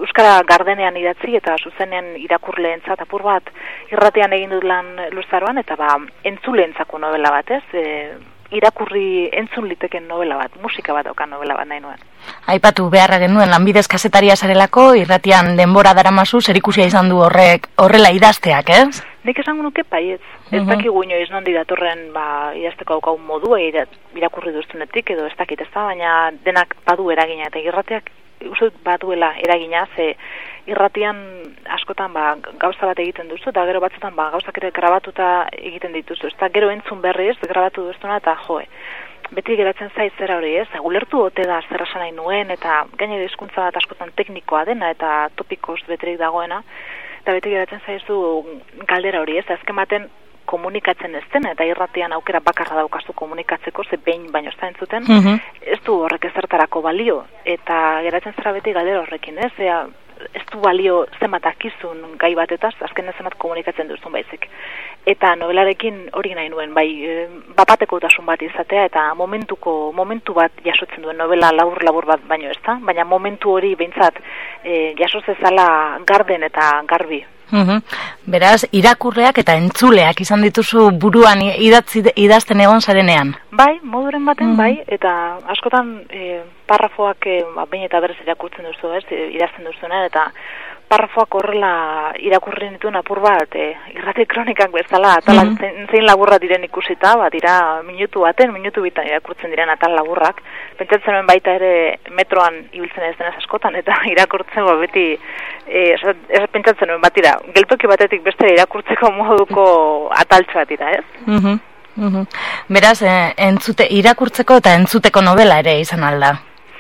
Euskara gardenean idatzi eta zuzenean irakurleentzat apur bat irratean egin dut lan luzaroan, eta ba, entzuleentzako novela bat, ez? E, irakurri entzun liteken novela bat, musika bat daukan novela bat nahi nuen. Aipatu beharra genuen lanbidez kazetaria zarelako, irratian denbora daramazu, zerikusia izan du horrek horrela idazteak, ez? Nik esango nuke paietz. Ez uh-huh. dakigu inoiz nondi datorren ba, idazteko daukagun modua irakurri duztunetik, edo ez dakit ez da, baina denak badu eragina, eta irrateak uste baduela eragina, ze irratian askotan ba, gauza bat egiten duzu, eta gero batzutan ba, gauzak ere grabatuta egiten dituzu, ez da gero entzun berriz, grabatu duztuna, eta joe, beti geratzen zaiz zera hori, ez, ulertu ote da zer esan nahi nuen, eta gainera hizkuntza bat askotan teknikoa dena, eta topikoz beterik dagoena, eta beti geratzen zaizu galdera hori, ez, azken baten komunikatzen ez dena, eta irratian aukera bakarra daukazu komunikatzeko, ze behin baino ez da entzuten, uh-huh. ez du horrek ezertarako balio, eta geratzen zara beti galdera horrekin, ez, ea, ez du balio zenbat akizun gai batetaz, azken zenbat komunikatzen duzun baizik. Eta novelarekin hori nahi nuen, bai, bapateko tasun bat izatea, eta momentuko, momentu bat jasotzen duen novela labur-labur bat baino ez da, baina momentu hori behintzat e, jasozezala garden eta garbi. Uhum. Beraz, irakurleak eta entzuleak izan dituzu buruan idatzi, idazten egon zarenean? Bai, moduren baten, uhum. bai, eta askotan e, parrafoak e, bain eta berez irakurtzen duzu, ez, idazten duzuna, eta parrafoak horrela irakurri nituen apur bat, e, irrati kronikak bezala, atalan mm-hmm. zein, zein laburra diren ikusita, bat dira minutu baten, minutu bitan irakurtzen diren atal laburrak, pentsatzen nuen baita ere metroan ibiltzen ez denaz askotan, eta irakurtzen bat beti, e, ez pentsatzen nuen bat dira, geltoki batetik beste irakurtzeko moduko ataltxo bat dira, ez? Mm-hmm. Mm-hmm. Beraz, e, entzute, irakurtzeko eta entzuteko novela ere izan alda?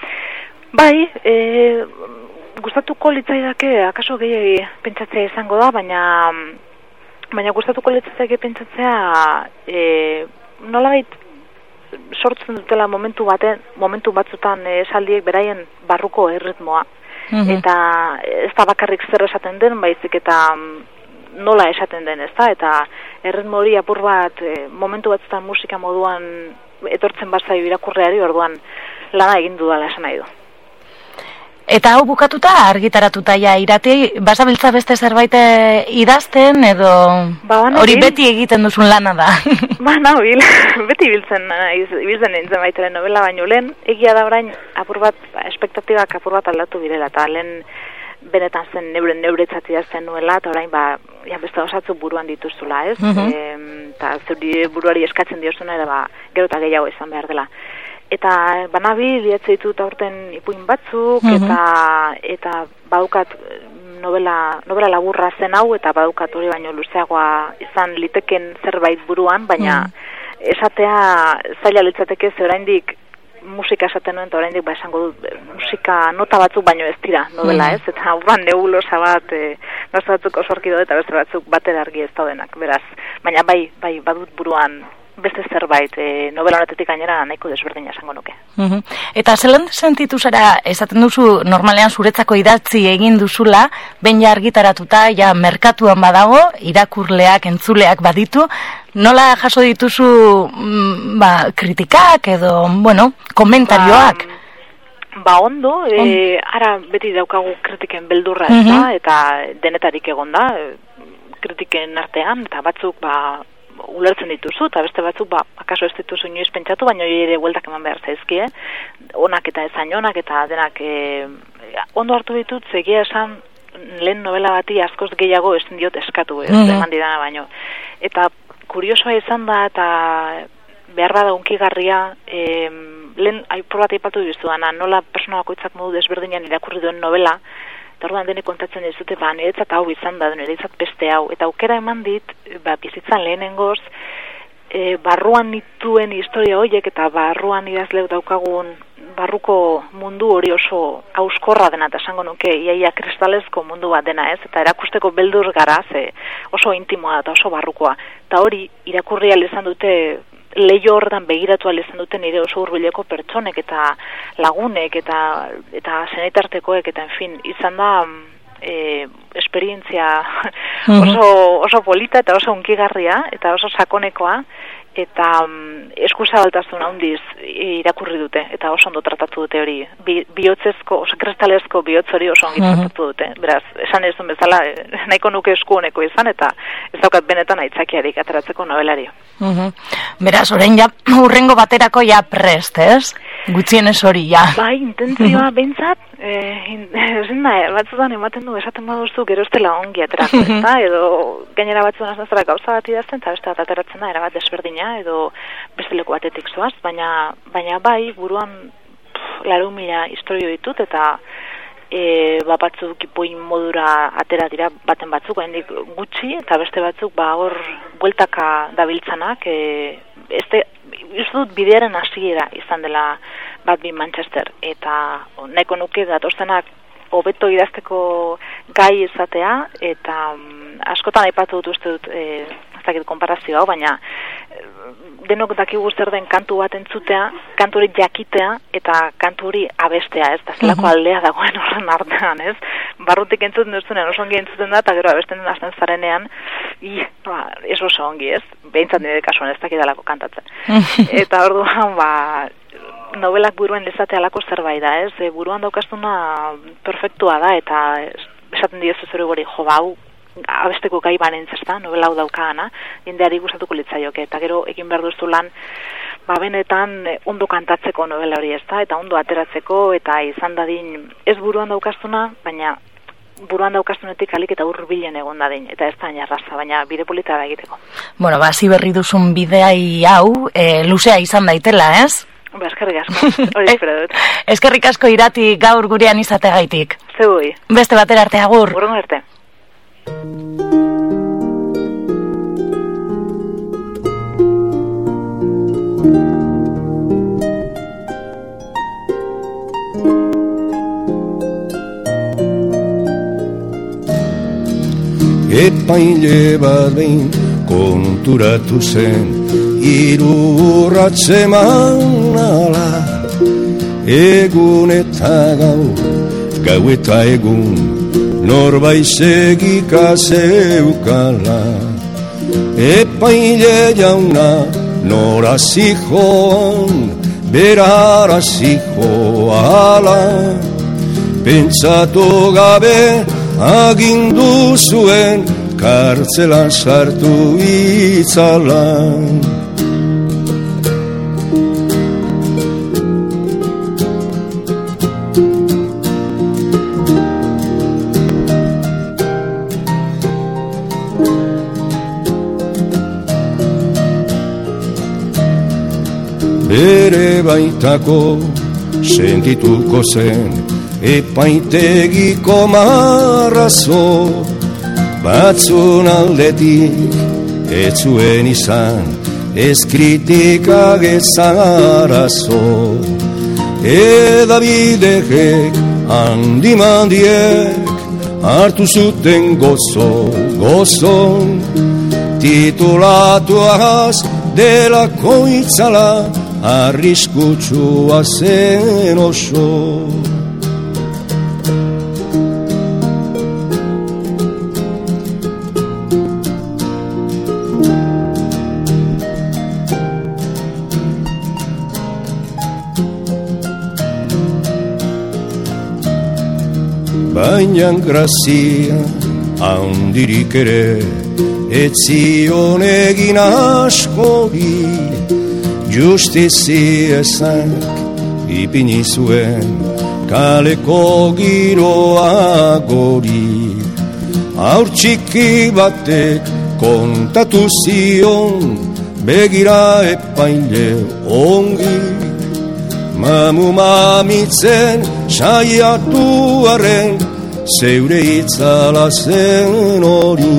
Bai, e, gustatuko litzaidake, akaso gehiagi pentsatzea izango da, baina baina gustatuko litzaidake pentsatzea e, nolabait sortzen dutela momentu baten, momentu batzutan esaldiek beraien barruko erritmoa. Mm-hmm. Eta ez da bakarrik zer esaten den, baizik eta nola esaten den, ez da? Eta erritmo hori apur bat e, momentu batzutan musika moduan etortzen bazaio irakurreari, orduan lana egin dudala esan nahi du. Eta hau bukatuta, argitaratuta ja irati, basabiltza beste zerbait idazten, edo ba, hori beti egiten duzun lana da? Ba, nabil, beti ibiltzen, ibiltzen nintzen baitaren novela, baino lehen, egia da orain, apur bat, espektatibak apur bat aldatu birela, eta lehen benetan zen neuren neuretzat idazten nuela, eta orain, ba, ja, beste osatzu buruan dituzula, ez? Uh-huh. E, eta zuri buruari eskatzen diozuna, ere, ba, gero eta gehiago izan behar dela. Eta banabil liatze ditut aurten ipuin batzuk, uh-huh. eta eta badukat novela, novela laburra zen hau, eta badukat hori baino luzeagoa izan liteken zerbait buruan, baina uh-huh. esatea zaila litzateke, ze oraindik musika esaten nuen, eta oraindik ba esango dut musika nota batzuk baino ez dira novela, uh-huh. ez? Eta aurran nebulosa bat, e, gauza batzuk osorki daude, eta beste batzuk batera argi ez daudenak, beraz. Baina bai, bai, badut buruan beste zerbait, e, novela honetetik gainera nahiko desberdina esango nuke. Uh-huh. Eta zelan sentitu zara, esaten duzu normalean zuretzako idatzi egin duzula, behin ja argitaratuta, ja merkatuan badago, irakurleak, entzuleak baditu, nola jaso dituzu mm, ba, kritikak edo, bueno, komentarioak? Ba, ba ondo, e, ara beti daukagu kritiken beldurra ez da, uh-huh. eta denetarik egon da, kritiken artean, eta batzuk, ba, ulertzen dituzu, eta beste batzuk, ba, akaso ez dituzu inoiz pentsatu, baina ere bueltak eman behar zaizkie, onak eta ezain onak, eta denak e, ondo hartu ditut, zegia esan lehen novela bati askoz gehiago ez diot eskatu, ez mm-hmm. eman didana baino. Eta kuriosoa izan da, eta behar bada unkigarria, e, lehen aipur bat aipatu dizuana, nola persona bakoitzak modu desberdinean irakurri duen novela, eta orduan denek kontatzen dizute, ba, niretzat hau izan da, niretzat beste hau. Eta aukera eman dit, ba, bizitzan lehenengoz, e, barruan nituen historia horiek, eta barruan idazleuk daukagun barruko mundu hori oso hauskorra dena, eta esango nuke, iaia kristalezko mundu bat dena, ez? Eta erakusteko beldur gara, ze oso intimoa eta oso barrukoa. Eta hori, irakurri ahal izan dute, leio horretan begiratu ahal izan duten nire oso hurbileko pertsonek eta lagunek eta eta senitartekoek eta en fin, izan da e, esperientzia oso, oso polita eta oso unkigarria eta oso sakonekoa, eta um, eskuzabaltasun handiz irakurri dute, eta oso ondo tratatu dute hori, Bi, bihotzezko, oso kristalezko bihotz hori oso ongi Mhm. tratatu dute, beraz, esan ez duen bezala, eh, nahiko nuke esku honeko izan, eta ez daukat benetan aitzakiarik ateratzeko nobelari. Mhm. Beraz, orain ja, urrengo baterako ja prest, ez? Gutxienez hori, ja. Bai, intentzioa behintzat, eh, in- ezin da, batzutan ematen du, esaten baduzu, gero ez dela ongi ateratzen, ezta? Edo gainera batzutan azten zara gauza bat idazten, eta beste bat ateratzen da, erabat desberdina, edo beste leku batetik zoaz, baina, baina bai, buruan pff, laru mila historio ditut, eta e, ba, batzuk ipuin modura atera dira baten batzuk, hendik gutxi, eta beste batzuk ba hor bueltaka dabiltzanak, e, este, uste dut bidearen hasiera izan dela bat bi Manchester, eta nahiko nuke datostenak hobeto idazteko gai izatea, eta mm, askotan aipatu dut uste dut, e, ez dakit konparazio hau, baina e, denok dakigu zer den kantu bat entzutea, kantu hori jakitea, eta kantu hori abestea, ez, da zelako aldea dagoen horren artean, ez, barrutik entzuten duzunean oso ongi entzuten da, eta gero abesten den hasten zarenean, i, ba, ez oso ongi, ez, behintzat nire kasuan ez dakidalako kantatzen. Eta orduan, ba, novelak buruen lezatea alako zerbait da, ez, e, buruan daukaztuna perfektua da, eta esaten diozu zure gori, jo, bau, abesteko gai banentz, ezta, novela hau daukagana, jendeari gustatuko litzaioke, eta gero egin behar duzu lan, ba, benetan eh, ondo kantatzeko novela hori, ezta, eta ondo ateratzeko, eta izan dadin, ez buruan daukaztuna, baina buruan daukazunetik alik eta hurbilen egon dadin, eta ez da inarraza, baina bide polita da egiteko. Bueno, ba, hasi berri duzun bideai hau, e, luzea izan daitela, ez? Ba, eskerrik asko, hori espero dut. Eskerrik asko Irati gaur gurean izategaitik. Zeui. Beste batera arte, agur. Urrengo arte. Epaile bat behin konturatu zen, hiru urratzeman ala, egun eta gau, gau eta egun, norbait segika zeukala. Epaile jauna nora zijoan, berara zijoala, pentsatu gabe agindu zuen kartzelan sartu itzala. Bere baitako sentituko zen epaitegiko marrazo, batzun aldetik ez zuen izan ez kritika gezarazo. Edabidek handimandiek hartu zuten gozo, gozo, titulatuaz delako itzala, arriskutsua zen oso. Baina grazia handirik ere ez zion egin askori, justizia ezak ipini zuen kaleko giroa gori. Haur txiki batek kontatu zion begira epaile ongi, mamu mamitzen saiatu arren zeure itzala zen hori.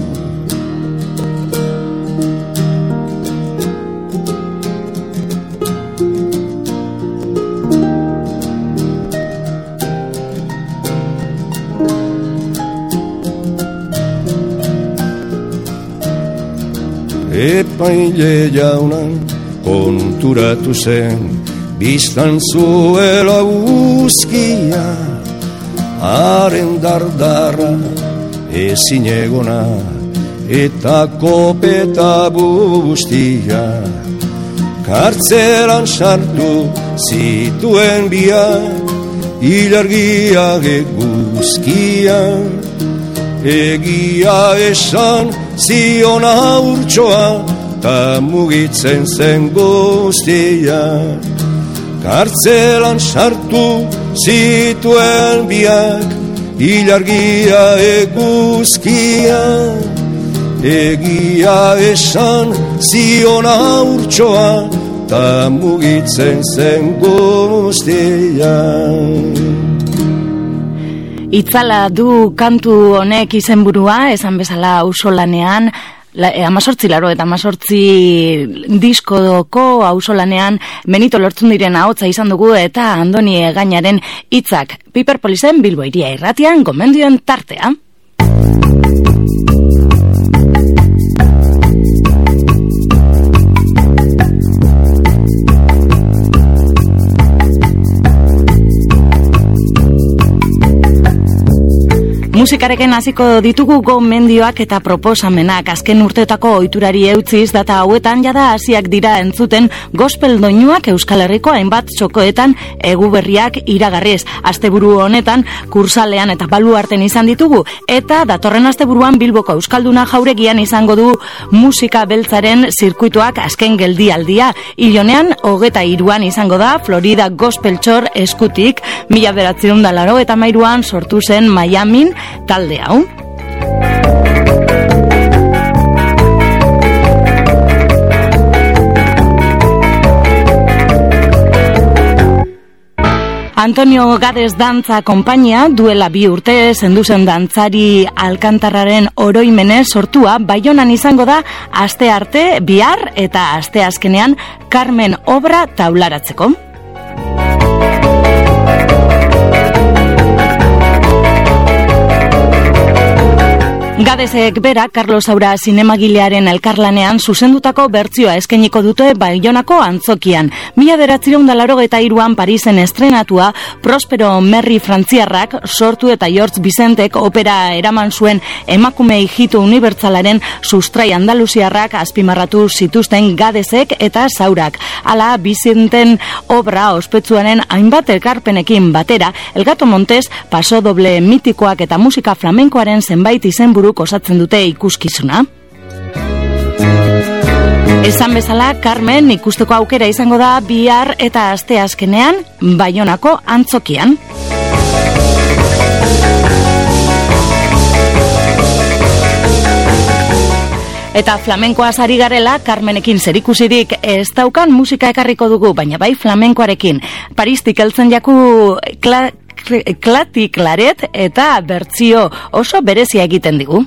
Epaile jaunan konturatu zen, biztan zuela uzkia, haren dardarra ezin egona eta kopeta bustia. Kartzelan sartu zituen biak, ilargia eguzkia. Egia esan zion haurtxoa, ta mugitzen zen guztia. Kartzelan sartu zituen biak, ilargia eguzkia. Egia esan zion haurtxoa, ta mugitzen zen guztia. Itzala du kantu honek izenburua, esan bezala auzolanean, amazortzi laro eta amazortzi diskodoko auzolanean Benito Lertzundiren ahotsa izan dugu eta Andoni Egañaren hitzak. Piper Polisen Bilbo Hiria Irratian gomendioen tartea. Musikarekin hasiko ditugu gomendioak eta proposamenak. Azken urteetako ohiturari eutziz data hauetan jada hasiak dira entzuten gospel doinuak Euskal Herriko hainbat txokoetan eguberriak iragarriz. Asteburu honetan kursalean eta baluarten izan ditugu eta datorren asteburuan Bilboko Euskalduna Jauregian izango du musika beltzaren zirkuituak azken geldialdia. Ilonean hogeta hiruan izango da Florida Gospel Txor eskutik, mila bederatziehun eta laurogeita hamairuan sortu zen Miamin talde hau. Antonio Gades Dantza Konpainia duela bi urte zenduzen dantzari Alkantarraren oroimenez sortua Baionan izango da aste arte bihar eta aste azkenean Carmen obra taularatzeko. Gadesek bera, Carlos Saura zinemagilearen elkarlanean zuzendutako bertsioa eskainiko dute Baionako antzokian. Mila bederatziehun eta laurogeita hiruan Parisen estrenatua, Prospero Merri frantziarrak sortu eta George Vicentek opera eraman zuen emakume hijitu unibertsalaren sustrai andaluziarrak azpimarratu zituzten Gadesek eta Saurak. Hala, Vicenten obra ospetsuaren hainbat elkarpenekin batera, El Gato Montes, paso doble mitikoak eta musika flamenkoaren zenbait izenburu osatzen dute ikuskizuna. Esan bezala, Carmen ikusteko aukera izango da bihar eta aste azkenean Baionako antzokian. Eta flamenkoaz ari garela, Carmenekin zerikusirik ez daukan musika ekarriko dugu, baina bai flamenkoarekin. Paristik heltzen jaku kla, klati klaret eta bertsio oso berezia egiten digu.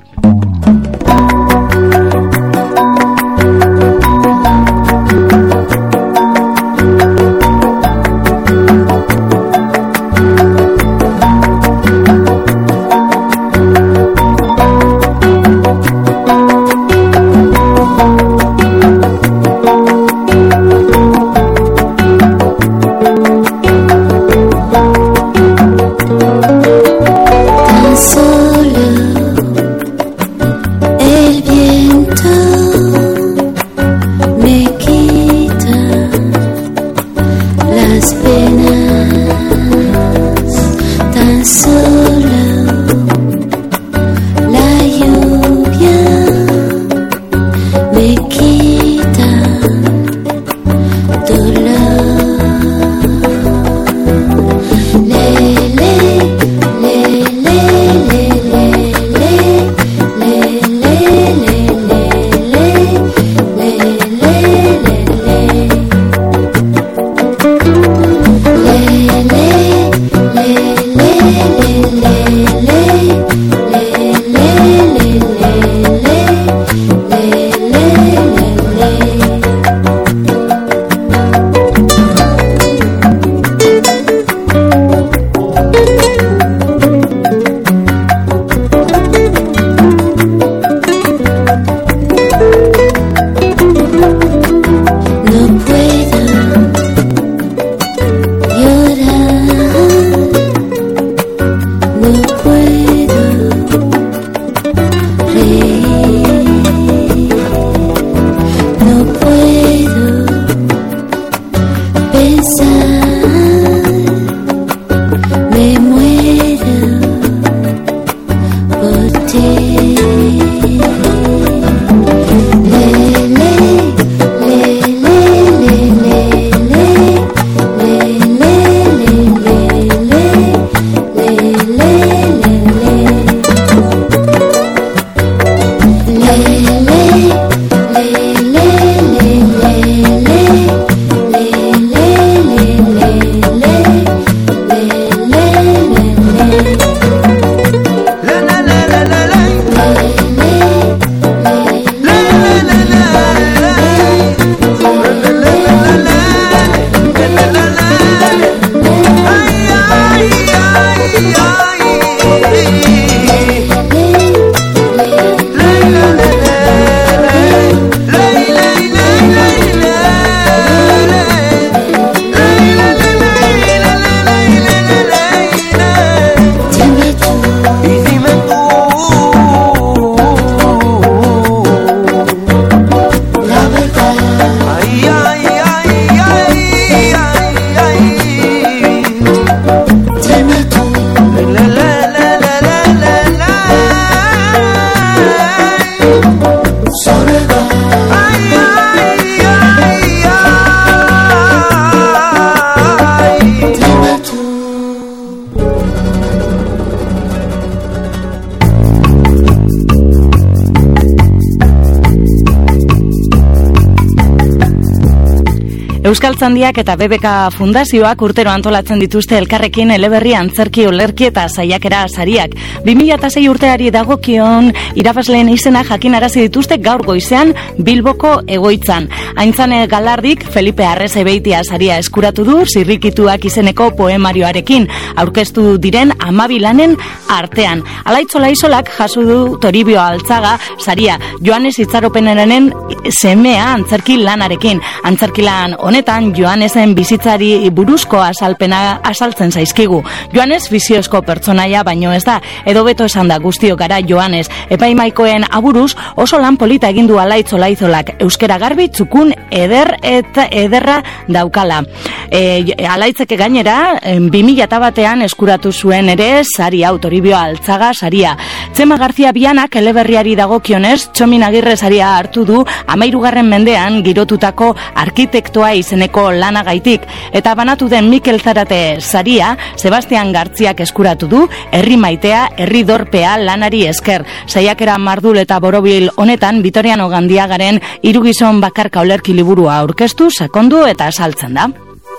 Euskaltzandiak eta B B K Fundazioak urtero antolatzen dituzte elkarrekin eleberri antzerki olerki eta saiakera sariak. bi mila sei urteari dagokion irabazleen izena jakinarazi dituzte gaur goizean Bilboko egoitzan. Aintzane Galardik Felipe Arrezebeitia saria eskuratu du Zirrikituak izeneko poemarioarekin, aurkeztu diren hamabi lanen artean. Alaitzola Isolak jaso du Toribio Altzaga saria, Joanes Itzaropenenen semea antzerki lanarekin. Antzerki lan honetan Joanesen bizitzari buruzko azalpena azaltzen zaizkigu. Joanes fiziozko pertsonaia baino ez da, edo beto esan da guztio gara Joanes. Epaimaikoen aburuz oso lan polita egin du Alaitzola Izolak, euskera garbi txukun eder eta ederra daukala. E, alaitzeke gainera, bi mila batean eskuratu zuen ere sari hau, Toribio Altzaga saria. Txema Garzia Bianak eleberriari dagokionez, Txomin Agirre saria hartu du hamahirugarren mendean girotutako arkitektoa izeneko lanagaitik, eta banatu den Mikel Zarate saria Sebastian Gartziak eskuratu du herri maitea, herri dorpea lanari esker. Saiakera mardul eta borobil honetan Vitoriano Gandiagaren hiru gizon bakarka olerki liburua aurkeztu, sakondu eta azaltzen da.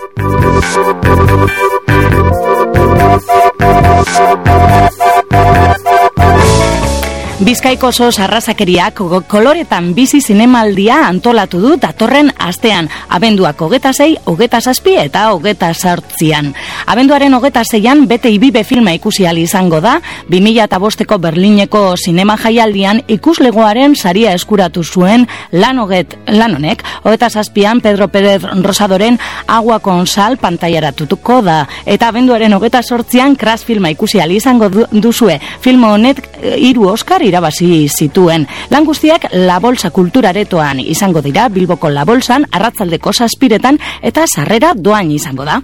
Bizkaiko sos arrazakeriak koloretan bizi zinemaldia antolatu du datorren astean, abenduak hogeta sei, hogeta zazpi eta hogeta zortzian. Abenduaren hogeta zeian bete ibibe filma ikusi ahal izango da, bi mila bosteko Berlineko zinema jaialdian ikuslegoaren saria eskuratu zuen lan hoget, lan honek, hogeta zazpian Pedro Pérez Rosadoren Agua con Sal pantaiaratutuko da, eta abenduaren hogeta zortzian Crash filma ikusi ahal izango duzue. Film honek hiru Oscar irabazi zituen. Lan guztiak La Bolsa kulturaretoan izango dira, Bilboko La Bolsan, arratzaldeko zazpiretan eta sarrera doan izango da.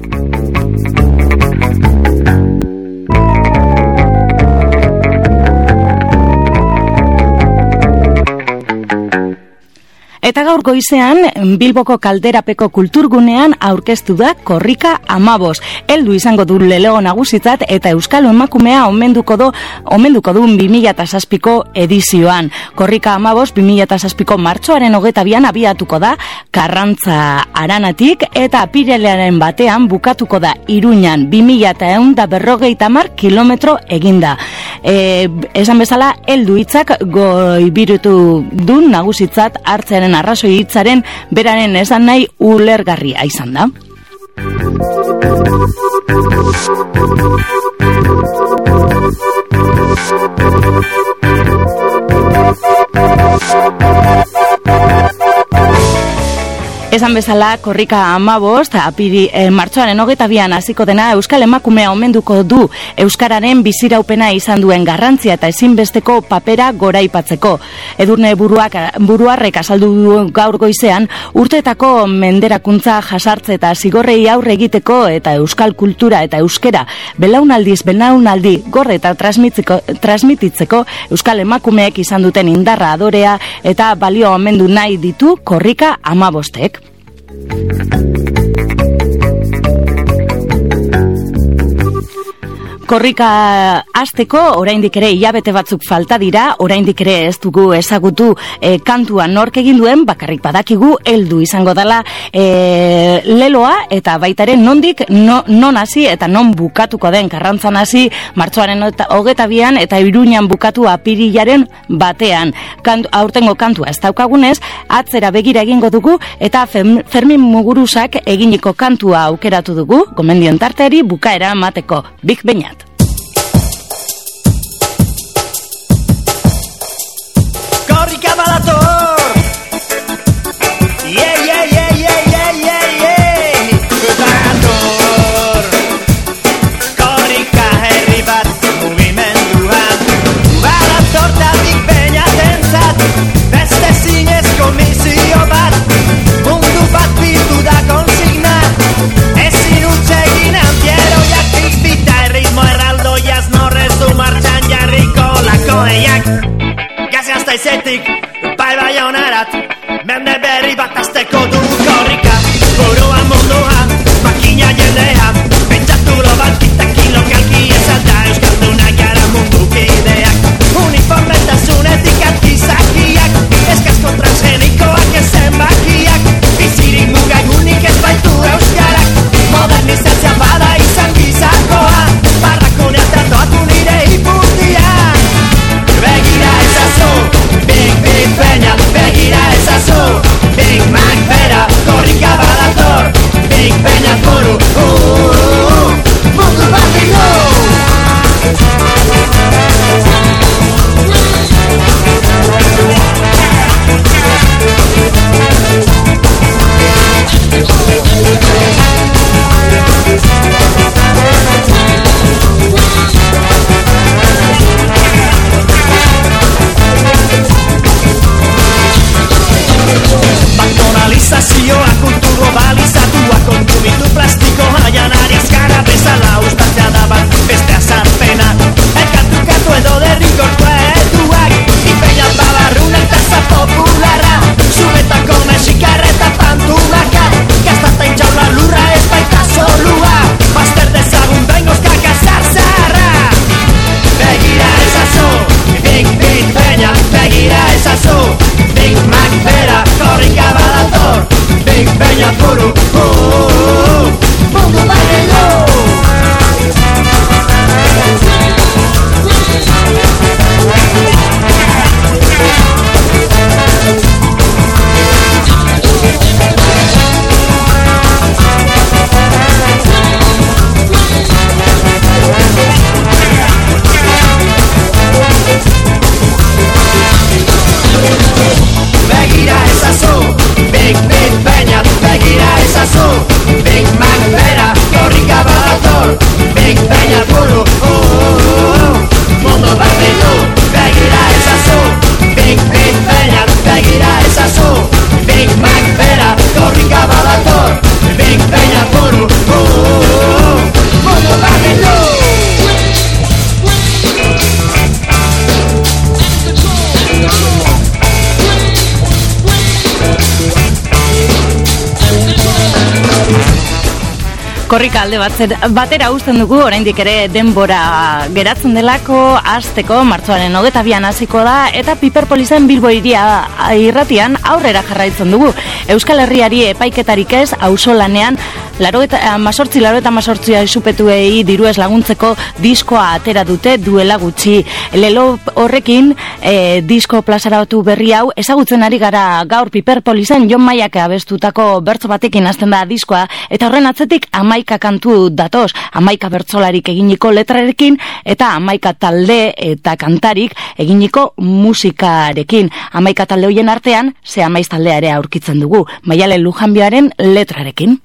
Eta gaur goizean, Bilboko Kalderapeko kulturgunean aurkeztu da Korrika amabos. Heldu izango du lelo nagusitzat eta Euskal emakumea omenduko du, omenduko du bi mila zazpiko edizioan. Korrika amabos bi mila zazpiko martxoaren hogeta bian abiatuko da Karrantza Aranatik eta apirilearen batean bukatuko da Iruñan bi mila ehun eta berrogeita hamar kilometro eginda. E, esan bezala, heldu hitzak goibirutu du nagusitzat hartzearen arrazoi hitzaren beraren esan nahi ulergarria izan da. Esan bezala, Korrika amabost, apiri, e, martxoaren hogeta bian hasiko dena Euskal emakumea omenduko du Euskararen biziraupena izan duen garrantzia eta ezinbesteko papera goraipatzeko. Edurne buruak, buruarrek azaldu du gaur goizean, urteetako menderakuntza jasartze eta zigorrei aurre egiteko eta Euskal kultura eta euskera belaunaldiz belaunaldi gorre eta transmititzeko Euskal emakumeek izan duten indarra, adorea eta balio omendu nahi ditu Korrika amabostek. Korrika hasteko oraindik ere hilabete batzuk falta dira, oraindik ere ez dugu ezagutu e, kantua nork egin duen, bakarrik badakigu heldu izango dela e, leloa eta baita ere nondik no, non hasi eta non bukatuko den. Karrantzan hasi martxoaren hogeta bian eta Iruñan bukatu apirilaren batean. Kantu, aurtengo kantua ez daukagunez, atzera begira egingo dugu eta Fermin Muguruzak eginiko kantua aukeratu dugu, gomendion tarteari bukaera emateko. Big Beñat. Korrika badator Yeah, yeah, yeah, yeah, yeah, yeah, yeah Badator Korrika herri bat mugimenduan Badator da Big Beñatentzat Beste zinezko misio bat Mundu bat bildu da konsigna Ezin utzegin antieroiak Pizpita erritmo erraldoiaz norrez du martxan jarriko lakoeiak Hasta izetik, bai bai honarat Mende berri bat azteko du korrika Buruan mundua, makina jendea Pentsatu globalkitak lokalki ezalda Euskaldunak gara mundu kideak Uniformetasunetik atkizakiak Eskazko transgenikoak ezen bakiak Bizirik mugak unik Korrika alde batzer, batera uzten dugu, oraindik ere denbora geratzen delako, hasteko martxoaren hogeta bian hasiko da, eta Piperpolisen Bilbo iria irratian aurrera jarraitzen dugu. Euskal Herriari epaiketarik ez, auzolanean, laro eta masortzi, laro eta masortzia isupetuei diruez laguntzeko diskoa atera dute duela gutxi. Lelo horrekin, e, disko plazaratu berri hau, ezagutzen ari gara gaur Piperpolisen Jon Maiak abestutako bertso batekin hasten da diskoa, eta horren atzetik amaika kantu datoz, amaika bertsolarik eginiko letrarekin, eta amaika talde eta kantarik eginiko musikarekin. Amaika talde hoien artean, ze amaiz taldea ere aurkitzen dugu, Maiale Lujanbioaren letrarekin.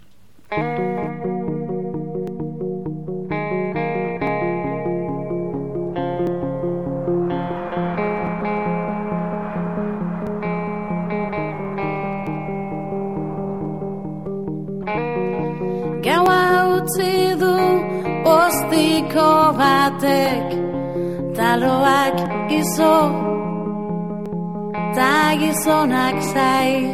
Gaua utzi du ostiko batek, taloak izo, ta gizonak zai.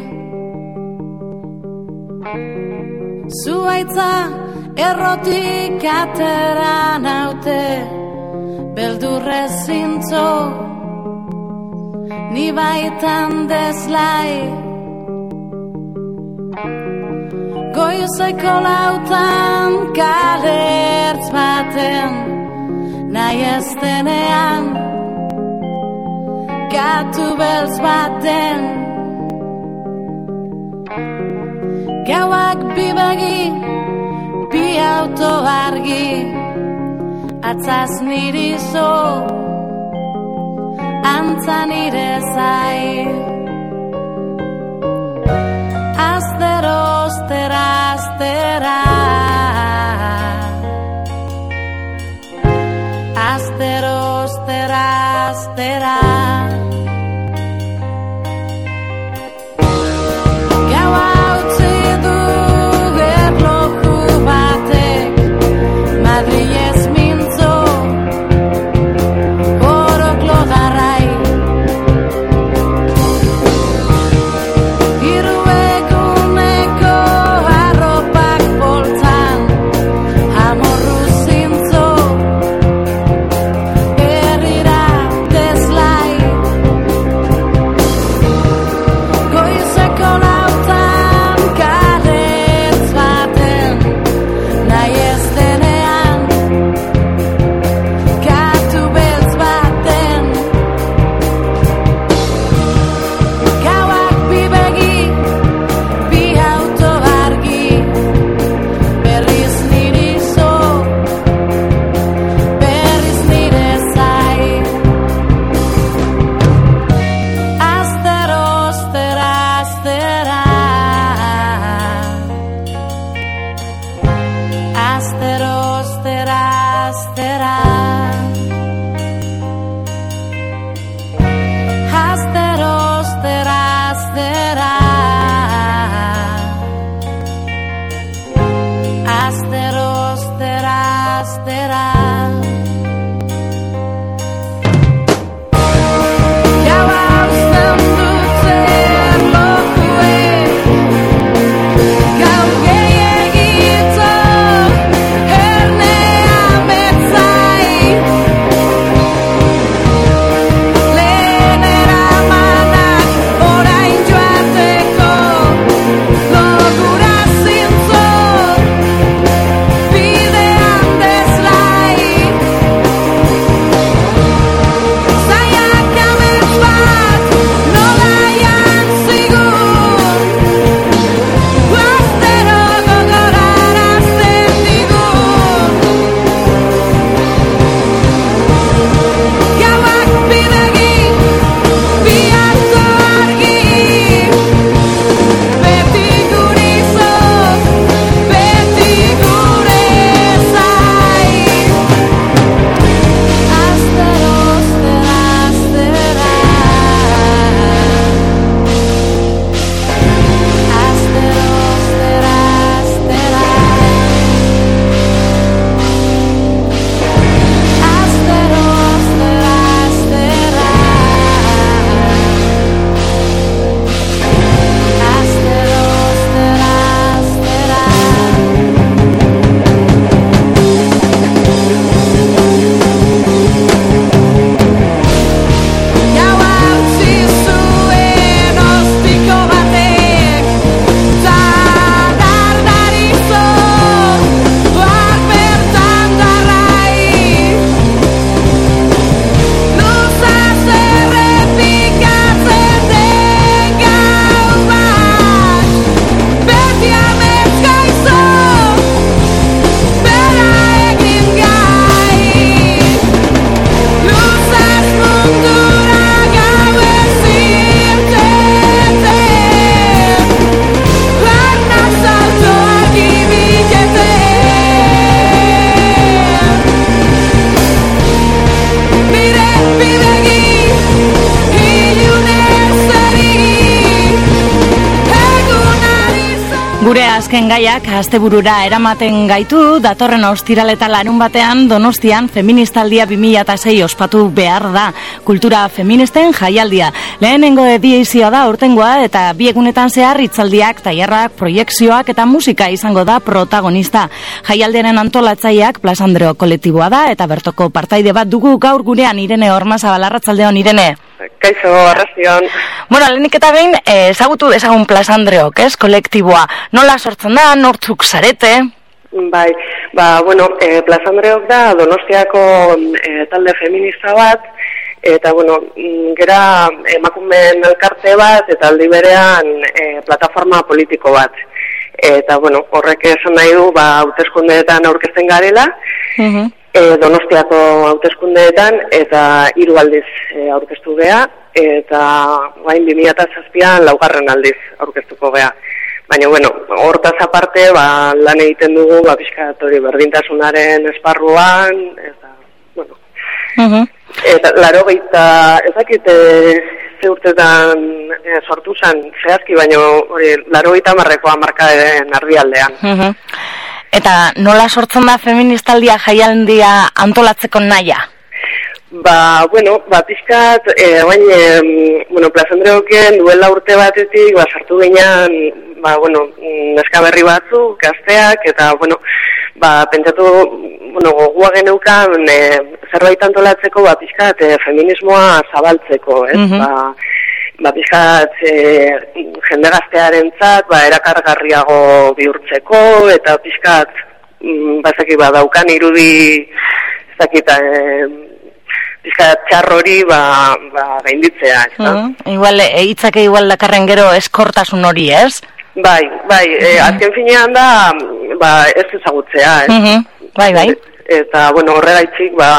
Zuaitza errotik atera naute, beldurrez zintzo, ni baitan deslai. Goizeko lautan kalertz baten, nahi ez denean, gatu beltz baten. Gauak bi begi, bi auto argi, atzaz niri zo, antza nire zai. Astero, ostera, astera, astero, ostera, astera. Gaua utzi du erloju batek, Madrilez mintzo, orok logarrai. Gure azken gaiak asteburura eramaten gaitu, datorren ostiraleta larun batean Donostian feministaldia bi mila sei ospatu behar da. Kultura feministen jaialdia. Lehenengo edizioa da urtengoa eta bi egunetan zehar hitzaldiak, tailerrak, proiekzioak eta musika izango da protagonista. Jaialdiaren antolatzaileak Plaza Andreo kolektiboa da eta bertoko partaide bat dugu gaur gurean. Irene Ormazabal, arratsaldeon Irene. Kaixo, arratsaldeon. Bueno, lehenik eta behin, ezagutu dezagun Plaza Andreok, ez, kolektiboa. Nola sortzen da, nortzuk zarete? Bai, ba, bueno, e, Plaza Andreok da Donostiako e, talde feminista bat, eta, bueno, gera emakumeen elkarte bat, eta aldi berean e, plataforma politiko bat. Eta, bueno, horrek esan nahi du, ba, hauteskundeetan aurkezten garela, uh-huh. E, Donostiako hauteskundeetan eta hiru aldiz e, aurkeztu gea, eta bain bi mila zazpian laugarren aldiz aurkeztuko gea. Baina, bueno, hortaz aparte, ba, lan egiten dugu, ba, pixkat hori berdintasunaren esparruan, eta, bueno. Uh-huh. Eta, laro gaita, ezakit, e, ze urtetan e, sortu zen, zehazki, baina, hori, laro gaita marrekoa markaden ardialdean. Uh-huh. Eta nola sortzen da feministaldia jaialdia antolatzeko naia? Ba, bueno, ba, pixkat, e, bain, e, bueno, Plaza Andreoken duela urte batetik, ba, sartu ginean, ba, bueno, neska berri batzu, gazteak, eta, bueno, ba, pentsatu, bueno, gogua geneukan, e, zerbait antolatzeko, ba, pixkat, e, feminismoa zabaltzeko, ez? Uh-huh. Ba, ba, pixkat, e, jende gaztearentzat, ba, erakargarriago bihurtzeko, eta pixkat, mm, ba, ezakit, ba, daukan irudi, ezakit, e, pixkat txarrori, ba, ba, gainditzea, ez da? Uh-huh. Igual, eitzake igual dakarren gero eskortasun hori, ez? Bai, bai, e, azken finean da, ba, ez ezagutzea, ez? Uh-huh. Bai, bai. Eta, bueno, horregaitzik, ba,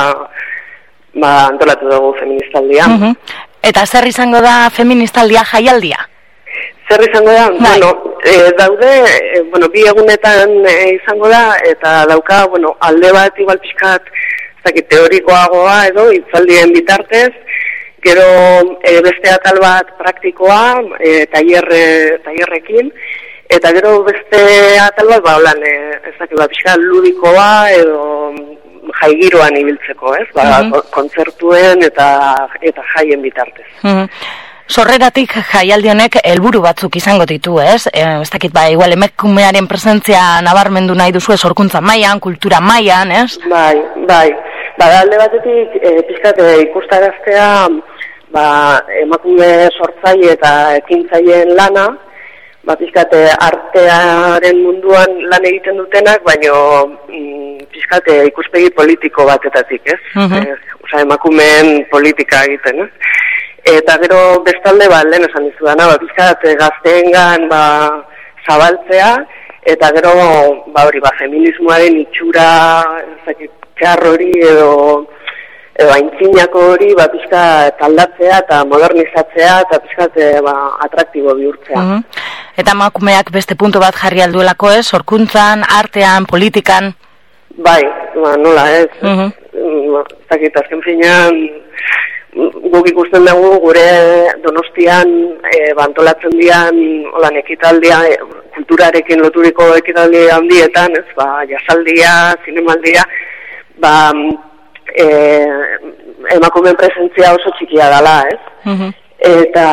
ba, antolatu dugu feministaldia. Uh-huh. Eta zer izango da feministaldia jaialdia? Zer izango da? Bai. Bueno, e, daude, e, bueno, bi egunetan e, izango da, eta dauka, bueno, alde bat igual pixkat, ezakit, teorikoagoa edo, hitzaldien bitartez, gero e, beste atal bat praktikoa, e, tailerre, tailerrekin, eta gero beste atal bat, ba, holan, e, ezakit, ba, pixkat ludikoa edo jaigiroan ibiltzeko, ez? Ba, uh-huh. kontzertuen eta eta jaien bitartez. Uh-huh. Sorreratik jaialdi honek helburu batzuk izango ditu, ez? E, ez dakit, ba, igual emakumearen presentzia nabarmendu nahi duzu, sorkuntza mailan, kultura mailan, ez? Bai, bai. Ba, alde batetik, e, pixkat, e, ikustaraztea, ba, emakume sortzaile eta ekintzaien lana, ba, pixkat, artearen munduan lan egiten dutenak, baino mm, pixkat, ikuspegi politiko batetatik, ez? Uh-huh. E, Osa, emakumeen politika egiten, ez? Eta gero bestalde, ba, lehen esan dizudana, ba, pixkat, gazteengan, ba, zabaltzea, eta gero, ba, hori, ba, feminismoaren itxura, ezakit, txarrori edo, edo aintzinako hori, ba, pixkat, aldatzea eta modernizatzea, eta pixkat, ba, atraktibo bihurtzea. Uh-huh. Eta emakumeak beste puntu bat jarri alduelako, ez? Sorkuntzan, artean, politikan? Bai, ba, nola, ez? Uh-huh. Ez dakit, azken finean, guk ikusten dugu gure Donostian e, bantolatzen dian holan ekitaldia, e, kulturarekin loturiko ekitaldi handietan, ez, ba, jasaldia, zinemaldia, ba, e, emakumeen presentzia oso txikia dela, ez? Uh-huh. Eta,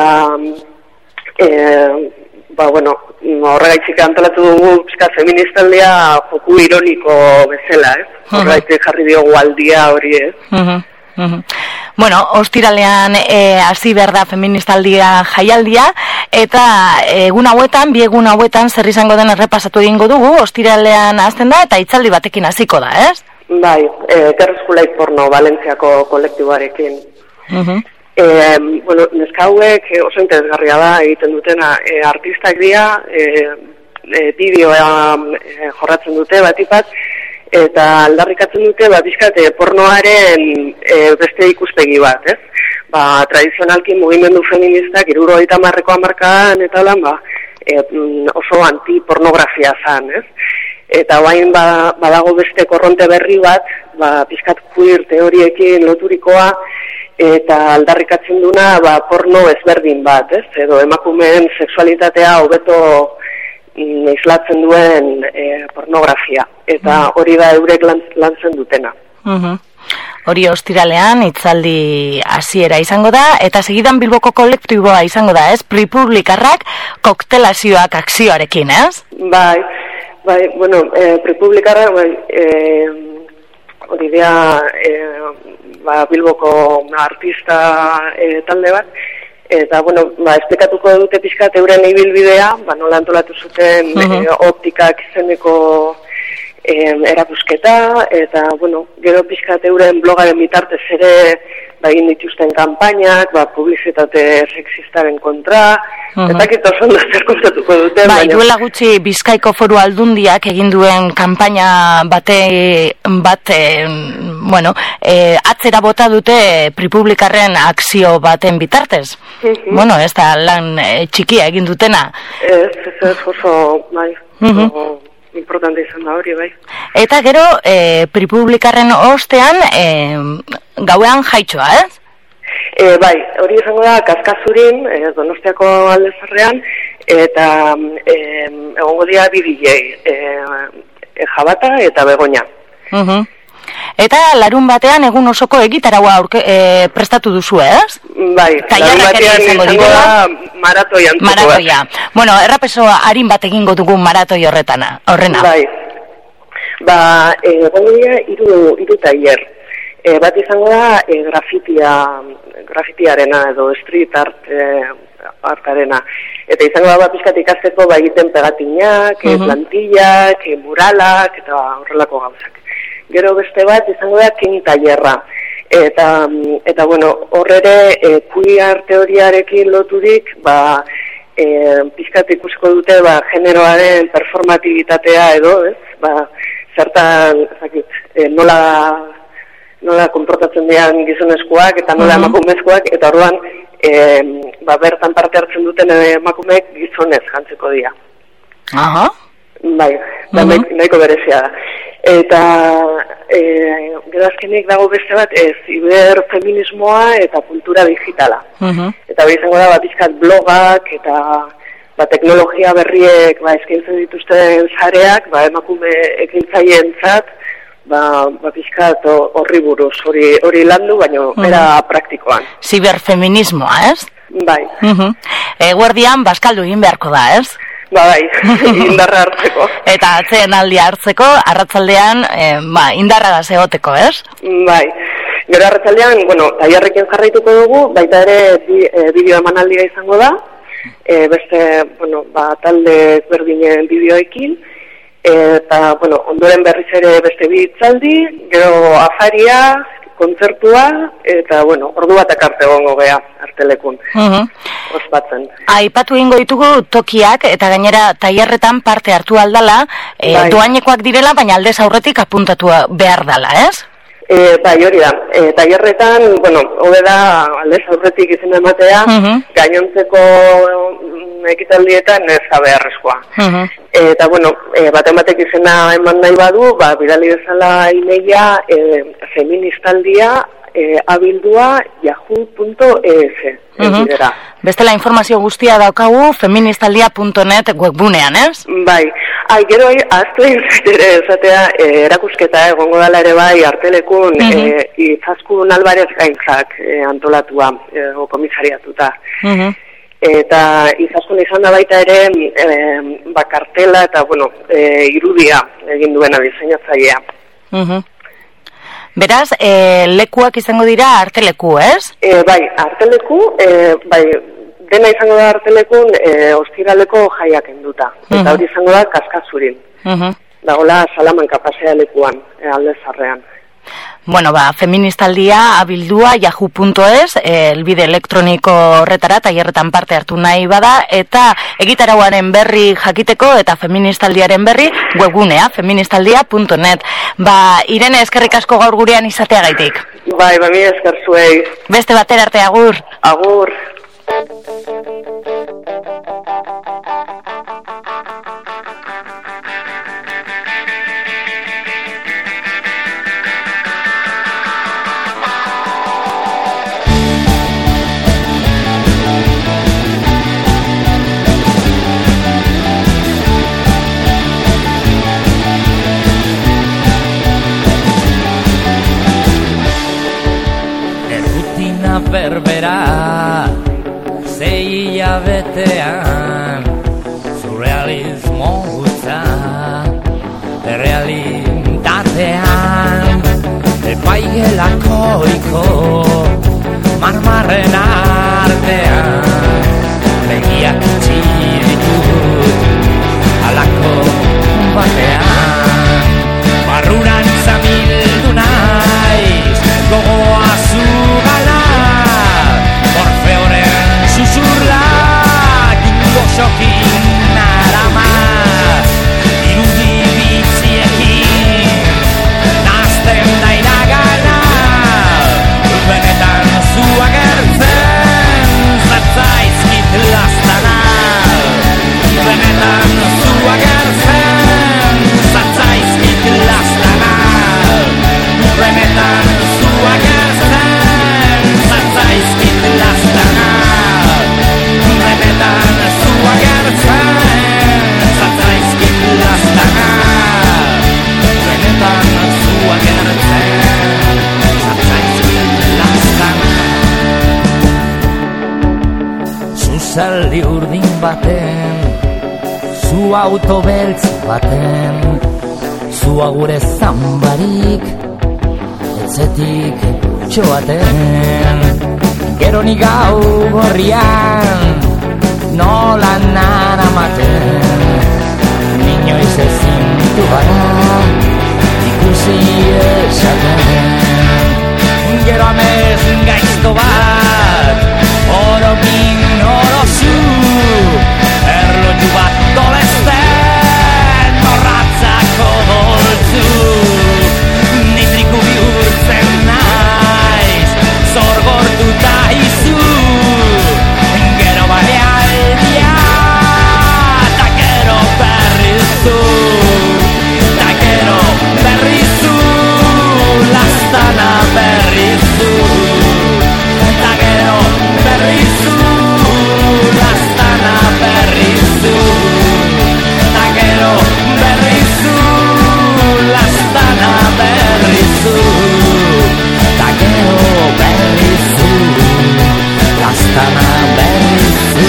e, ba, bueno, horregaitzik antolatu dugu pixka feministaldia joku ironiko bezala, ez? Uh-huh. Horregaitzik jarri diogu aldia hori, ez? Uh-huh. Uh-huh. Bueno, ostiralean hasi e, behar da feministaldia jaialdia, eta egun hauetan, bi egun hauetan zer izango den errepasatu egingo dugu, ostiralean hasten da, eta hitzaldi batekin hasiko da, ez? Bai, e, Terreskulaik porno Valentziako kolektiboarekin. Uh-huh. E, bueno, neska hauek oso interesgarria da egiten dutena, e, artistak dira, e, e, bideoa e, jorratzen dute batipat, eta aldarrikatzen dute, ba, bizkat, e, pornoaren e, beste ikuspegi bat, ez? Ba, tradizionalki mugimendu feministak hirurogeita hamarreko hamarkadan eta lan, ba, e, oso antipornografia zan, ez? Eta bain ba, badago beste korronte berri bat, ba, bizkat queer teoriekin loturikoa, eta aldarrikatzen duna, ba, porno ezberdin bat, ez? Edo emakumeen sexualitatea hobeto mm, islatzen duen e, pornografia, eta hori da eurek lan, lantzen dutena. Uh-huh. Hori ostiralean hitzaldi hasiera izango da, eta segidan Bilboko kolektiboa izango da, ez? Prepublikarrak koktelazioak akzioarekin, ez? Bai, bai, bueno, e, Prepublikarrak, bai, e, hori dira, e, ba, Bilboko artista e, talde bat, eta, bueno, ba, esplikatuko dute pixkat euren ibilbidea, ba, nola antolatu zuten uh-huh. e, optikak izeneko E, erakusketa, eta, bueno, gero pixkat euren blogaren bitartez ere ba, egin dituzten kanpainak, ba, publizitate sexistaren kontra, uh-huh. eta kito oso zer kontatuko dute. Bai, baina... duela gutxi Bizkaiko Foru Aldundiak egin duen kanpaina bate, bate, bueno, e, atzera bota dute Prepublikarren akzio baten bitartez. Uh-huh. Bueno, ez da lan e, txikia egin dutena. Ez, ez, ez oso, bai, uh-huh. oso... importante izan da hori, bai. Eta gero, e, Prepublikarren ostean, e, gauean jaitxoa, ez? E, bai, hori izango da, Kaskazurin, e, Donostiako aldezarrean, eta e, egongo dira bi D J, e, e, Jabata eta Begoña. Uh-huh. Eta larun batean egun osoko egitaraua aurke, e, prestatu duzu, ez? Bai, larun batean izango da maratoi antzuko. Maratoia. Bueno, errapeso harin bat egingo dugu maratoi horretana, horrena. Bai. Ba, egongo dira hiru hiru tailer. E, bat izango da e, grafitia, grafitiarena edo street art e, artarena. Eta izango da bat pixkat ikasteko ba egiten pegatinak, uh-huh. plantillak, muralak eta horrelako gauzak. Gero beste bat izango da kin tailerra. Eta, eta bueno, horrere e, queer teoriarekin loturik, ba, e, pixkat ikusiko dute, ba, generoaren performatibitatea edo, ez? Ba, zertan, zakit, e, nola, nola konportatzen dian gizonezkoak eta nola uh-huh. emakumezkoak, eta orduan, e, ba, bertan parte hartzen duten emakumeek gizonez jantzeko dira. Aha. Bai, da uh-huh. nahiko berezia da. Eta e, gero azkenik dago beste bat ez iberfeminismoa eta kultura digitala. Uh-huh. Eta hori izango da bat izkat blogak eta ba, teknologia berriek ba, eskaintzen dituzten sareak ba, emakume ekintzaien zat ba, ba pizkat horri buruz hori, hori landu, baina uh-huh. era praktikoan. Ziberfeminismoa, ez? Bai. Uh-huh. E, guardian baskaldu egin beharko da, ez? Ba, bai, indarra hartzeko. Eta atzeen aldi hartzeko, arratzaldean, e, ba, indarra da zegoteko, ez? Bai, gero arratzaldean, bueno, tailerrekin jarraituko dugu, baita ere bi, e, bideo emanaldia izango da, e, beste, bueno, ba, talde berdinen bideoekin, eta, bueno, ondoren berriz ere beste bi hitzaldi, gero afaria, kontzertua, eta, bueno, ordu batak arte egongo gea, artelekun. Uh-huh. Ospatzen. Aipatu ingo ditugu tokiak, eta gainera tailerretan parte hartu aldala, e, bai. Doainekoak direla, baina aldez aurretik apuntatu behar dala, ez? E, bai, hori da. E, tailerretan, bueno, hobe da aldez aurretik izena ematea, uh-huh. gainontzeko ekitaldietan ez da beharrezkoa. Uh-huh. Eta, bueno, e, baten batek izena eman nahi badu, ba, bidali bezala imeia e, feministaldia e, abildua yahoo punto es. Uh-huh. Bestela informazio guztia daukagu feministaldia punto net webgunean, ez? Bai. Ai, gero, aztu ere esatea, e, erakusketa egongo dela ere bai artelekun uh-huh. e, Izaskun Alvarez gaintzak e, antolatua, e, o komisariatuta. Uh-huh. Eta Izaskun izan da baita ere e, bakartela eta, bueno, e, irudia egin duena diseinatzailea. Uh-huh. Beraz, e, lekuak izango dira arteleku, ez? E, bai, arteleku, e, bai, dena izango da artelekun e, ostiraleko jaiak enduta. Uh-huh. Eta hori izango da Kaskazurin. Uh-huh. Dagola Salamanka pasea lekuan, e, alde zarrean. Bueno, ba, feministaldia abildua yahoo punto es, elbide elektroniko horretara, tailerretan parte hartu nahi bada, eta egitarauaren berri jakiteko, eta feministaldiaren berri, webgunea, feministaldia punto net. Ba, Irene, eskerrik asko gaur gurean izateagaitik. Bai, ba, mi esker zuei. Beste batera arte, agur. Agur. rutina berbera, zei hilabetean, surrealismo hutsa, realitatean, epaigelakoiko, marmarren artean, begiak txilitut, alako batean, barruran zamildu naiz, gogoa zugala, Morfeoren susurla, gingo xokin arama, irudi bitziekin, nazten da iragana, benetan zu agertzen, zatzaizkit lastana, benetan zu agertzen, zatzaizkit lastana, benetan zu agertzen, zatzaizkit lastana, benetan zu agertzen, zatzaizkit lastana, benetan zu agertzen, zatzaizkit lastana. Zuzaldi urdin baten, zu auto beltz baten, zu agure zambarik, etzetik txoaten, gero ni gau gorrian, nola naramaten, inoiz ezin ditu gara, ikusi esaten, gero amez gaizto bat, orokin orozu, erloju bat dolesten, norratzako doltzu, nitriku bihurtzen naiz, zorgortuta izu, gero balealdia, ta gero berrizu, ta gero berrizu, lastana berrizu, ta gero berrizu, lastana berrizu, ta gero berrizu, lastana berrizu, ta gero berrizu, lastana berrizu.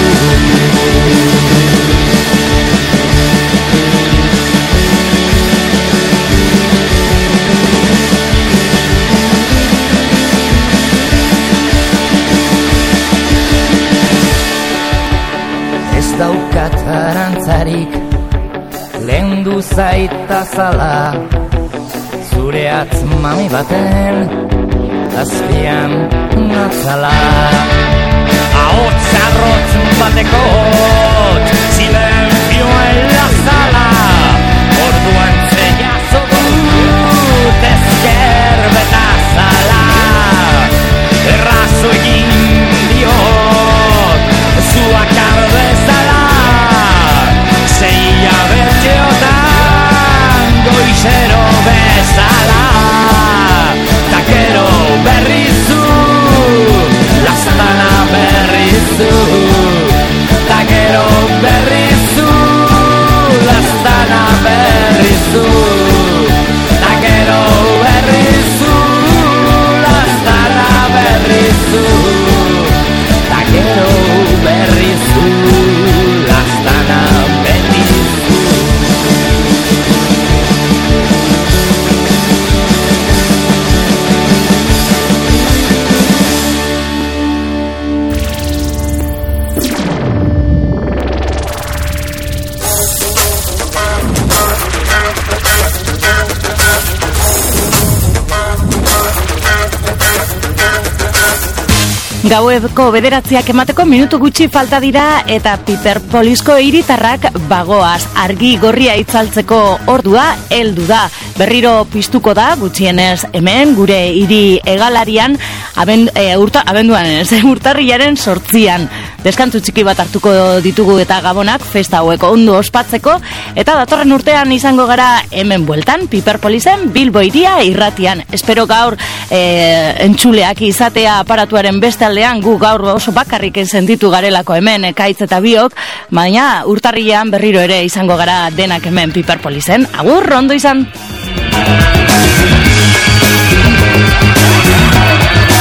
Ez daukat arantzarik, lehendu zaita zala, zure atzmami baten, azpian natzala. Ahots arrotz batekot, silentzioen lazala, orduan zeiazo dut ezker betazala, errazo egin diot, zuak arbezala, zeia bertxeotan goizero bezala, ta gero berrizu, lastana berrizu, ta gero berrizu, lastana berrizu, ta gero berrizu, lastana berrizu, ta gero berrizu, lastana berrizu. Gaueko bederatziak emateko minutu gutxi falta dira eta Piperpolisko hiritarrak bagoaz argi gorria itzaltzeko ordua heldu da. Berriro piztuko da gutxienez hemen gure hiri hegalarian abend, e, urta, abenduan ez, urtarrilaren sortzian. Deskantu txiki bat hartuko ditugu eta gabonak festa haueko ondo ospatzeko eta datorren urtean izango gara hemen bueltan Piperpolisen Bilbo hiria irratian. Espero gaur e, entzuleak izatea aparatuaren beste aldean, gu gaur oso bakarrik sentitu garelako hemen ekaitz eta biok, baina urtarrilean berriro ere izango gara denak hemen Piperpolisen. Agur, ondo izan!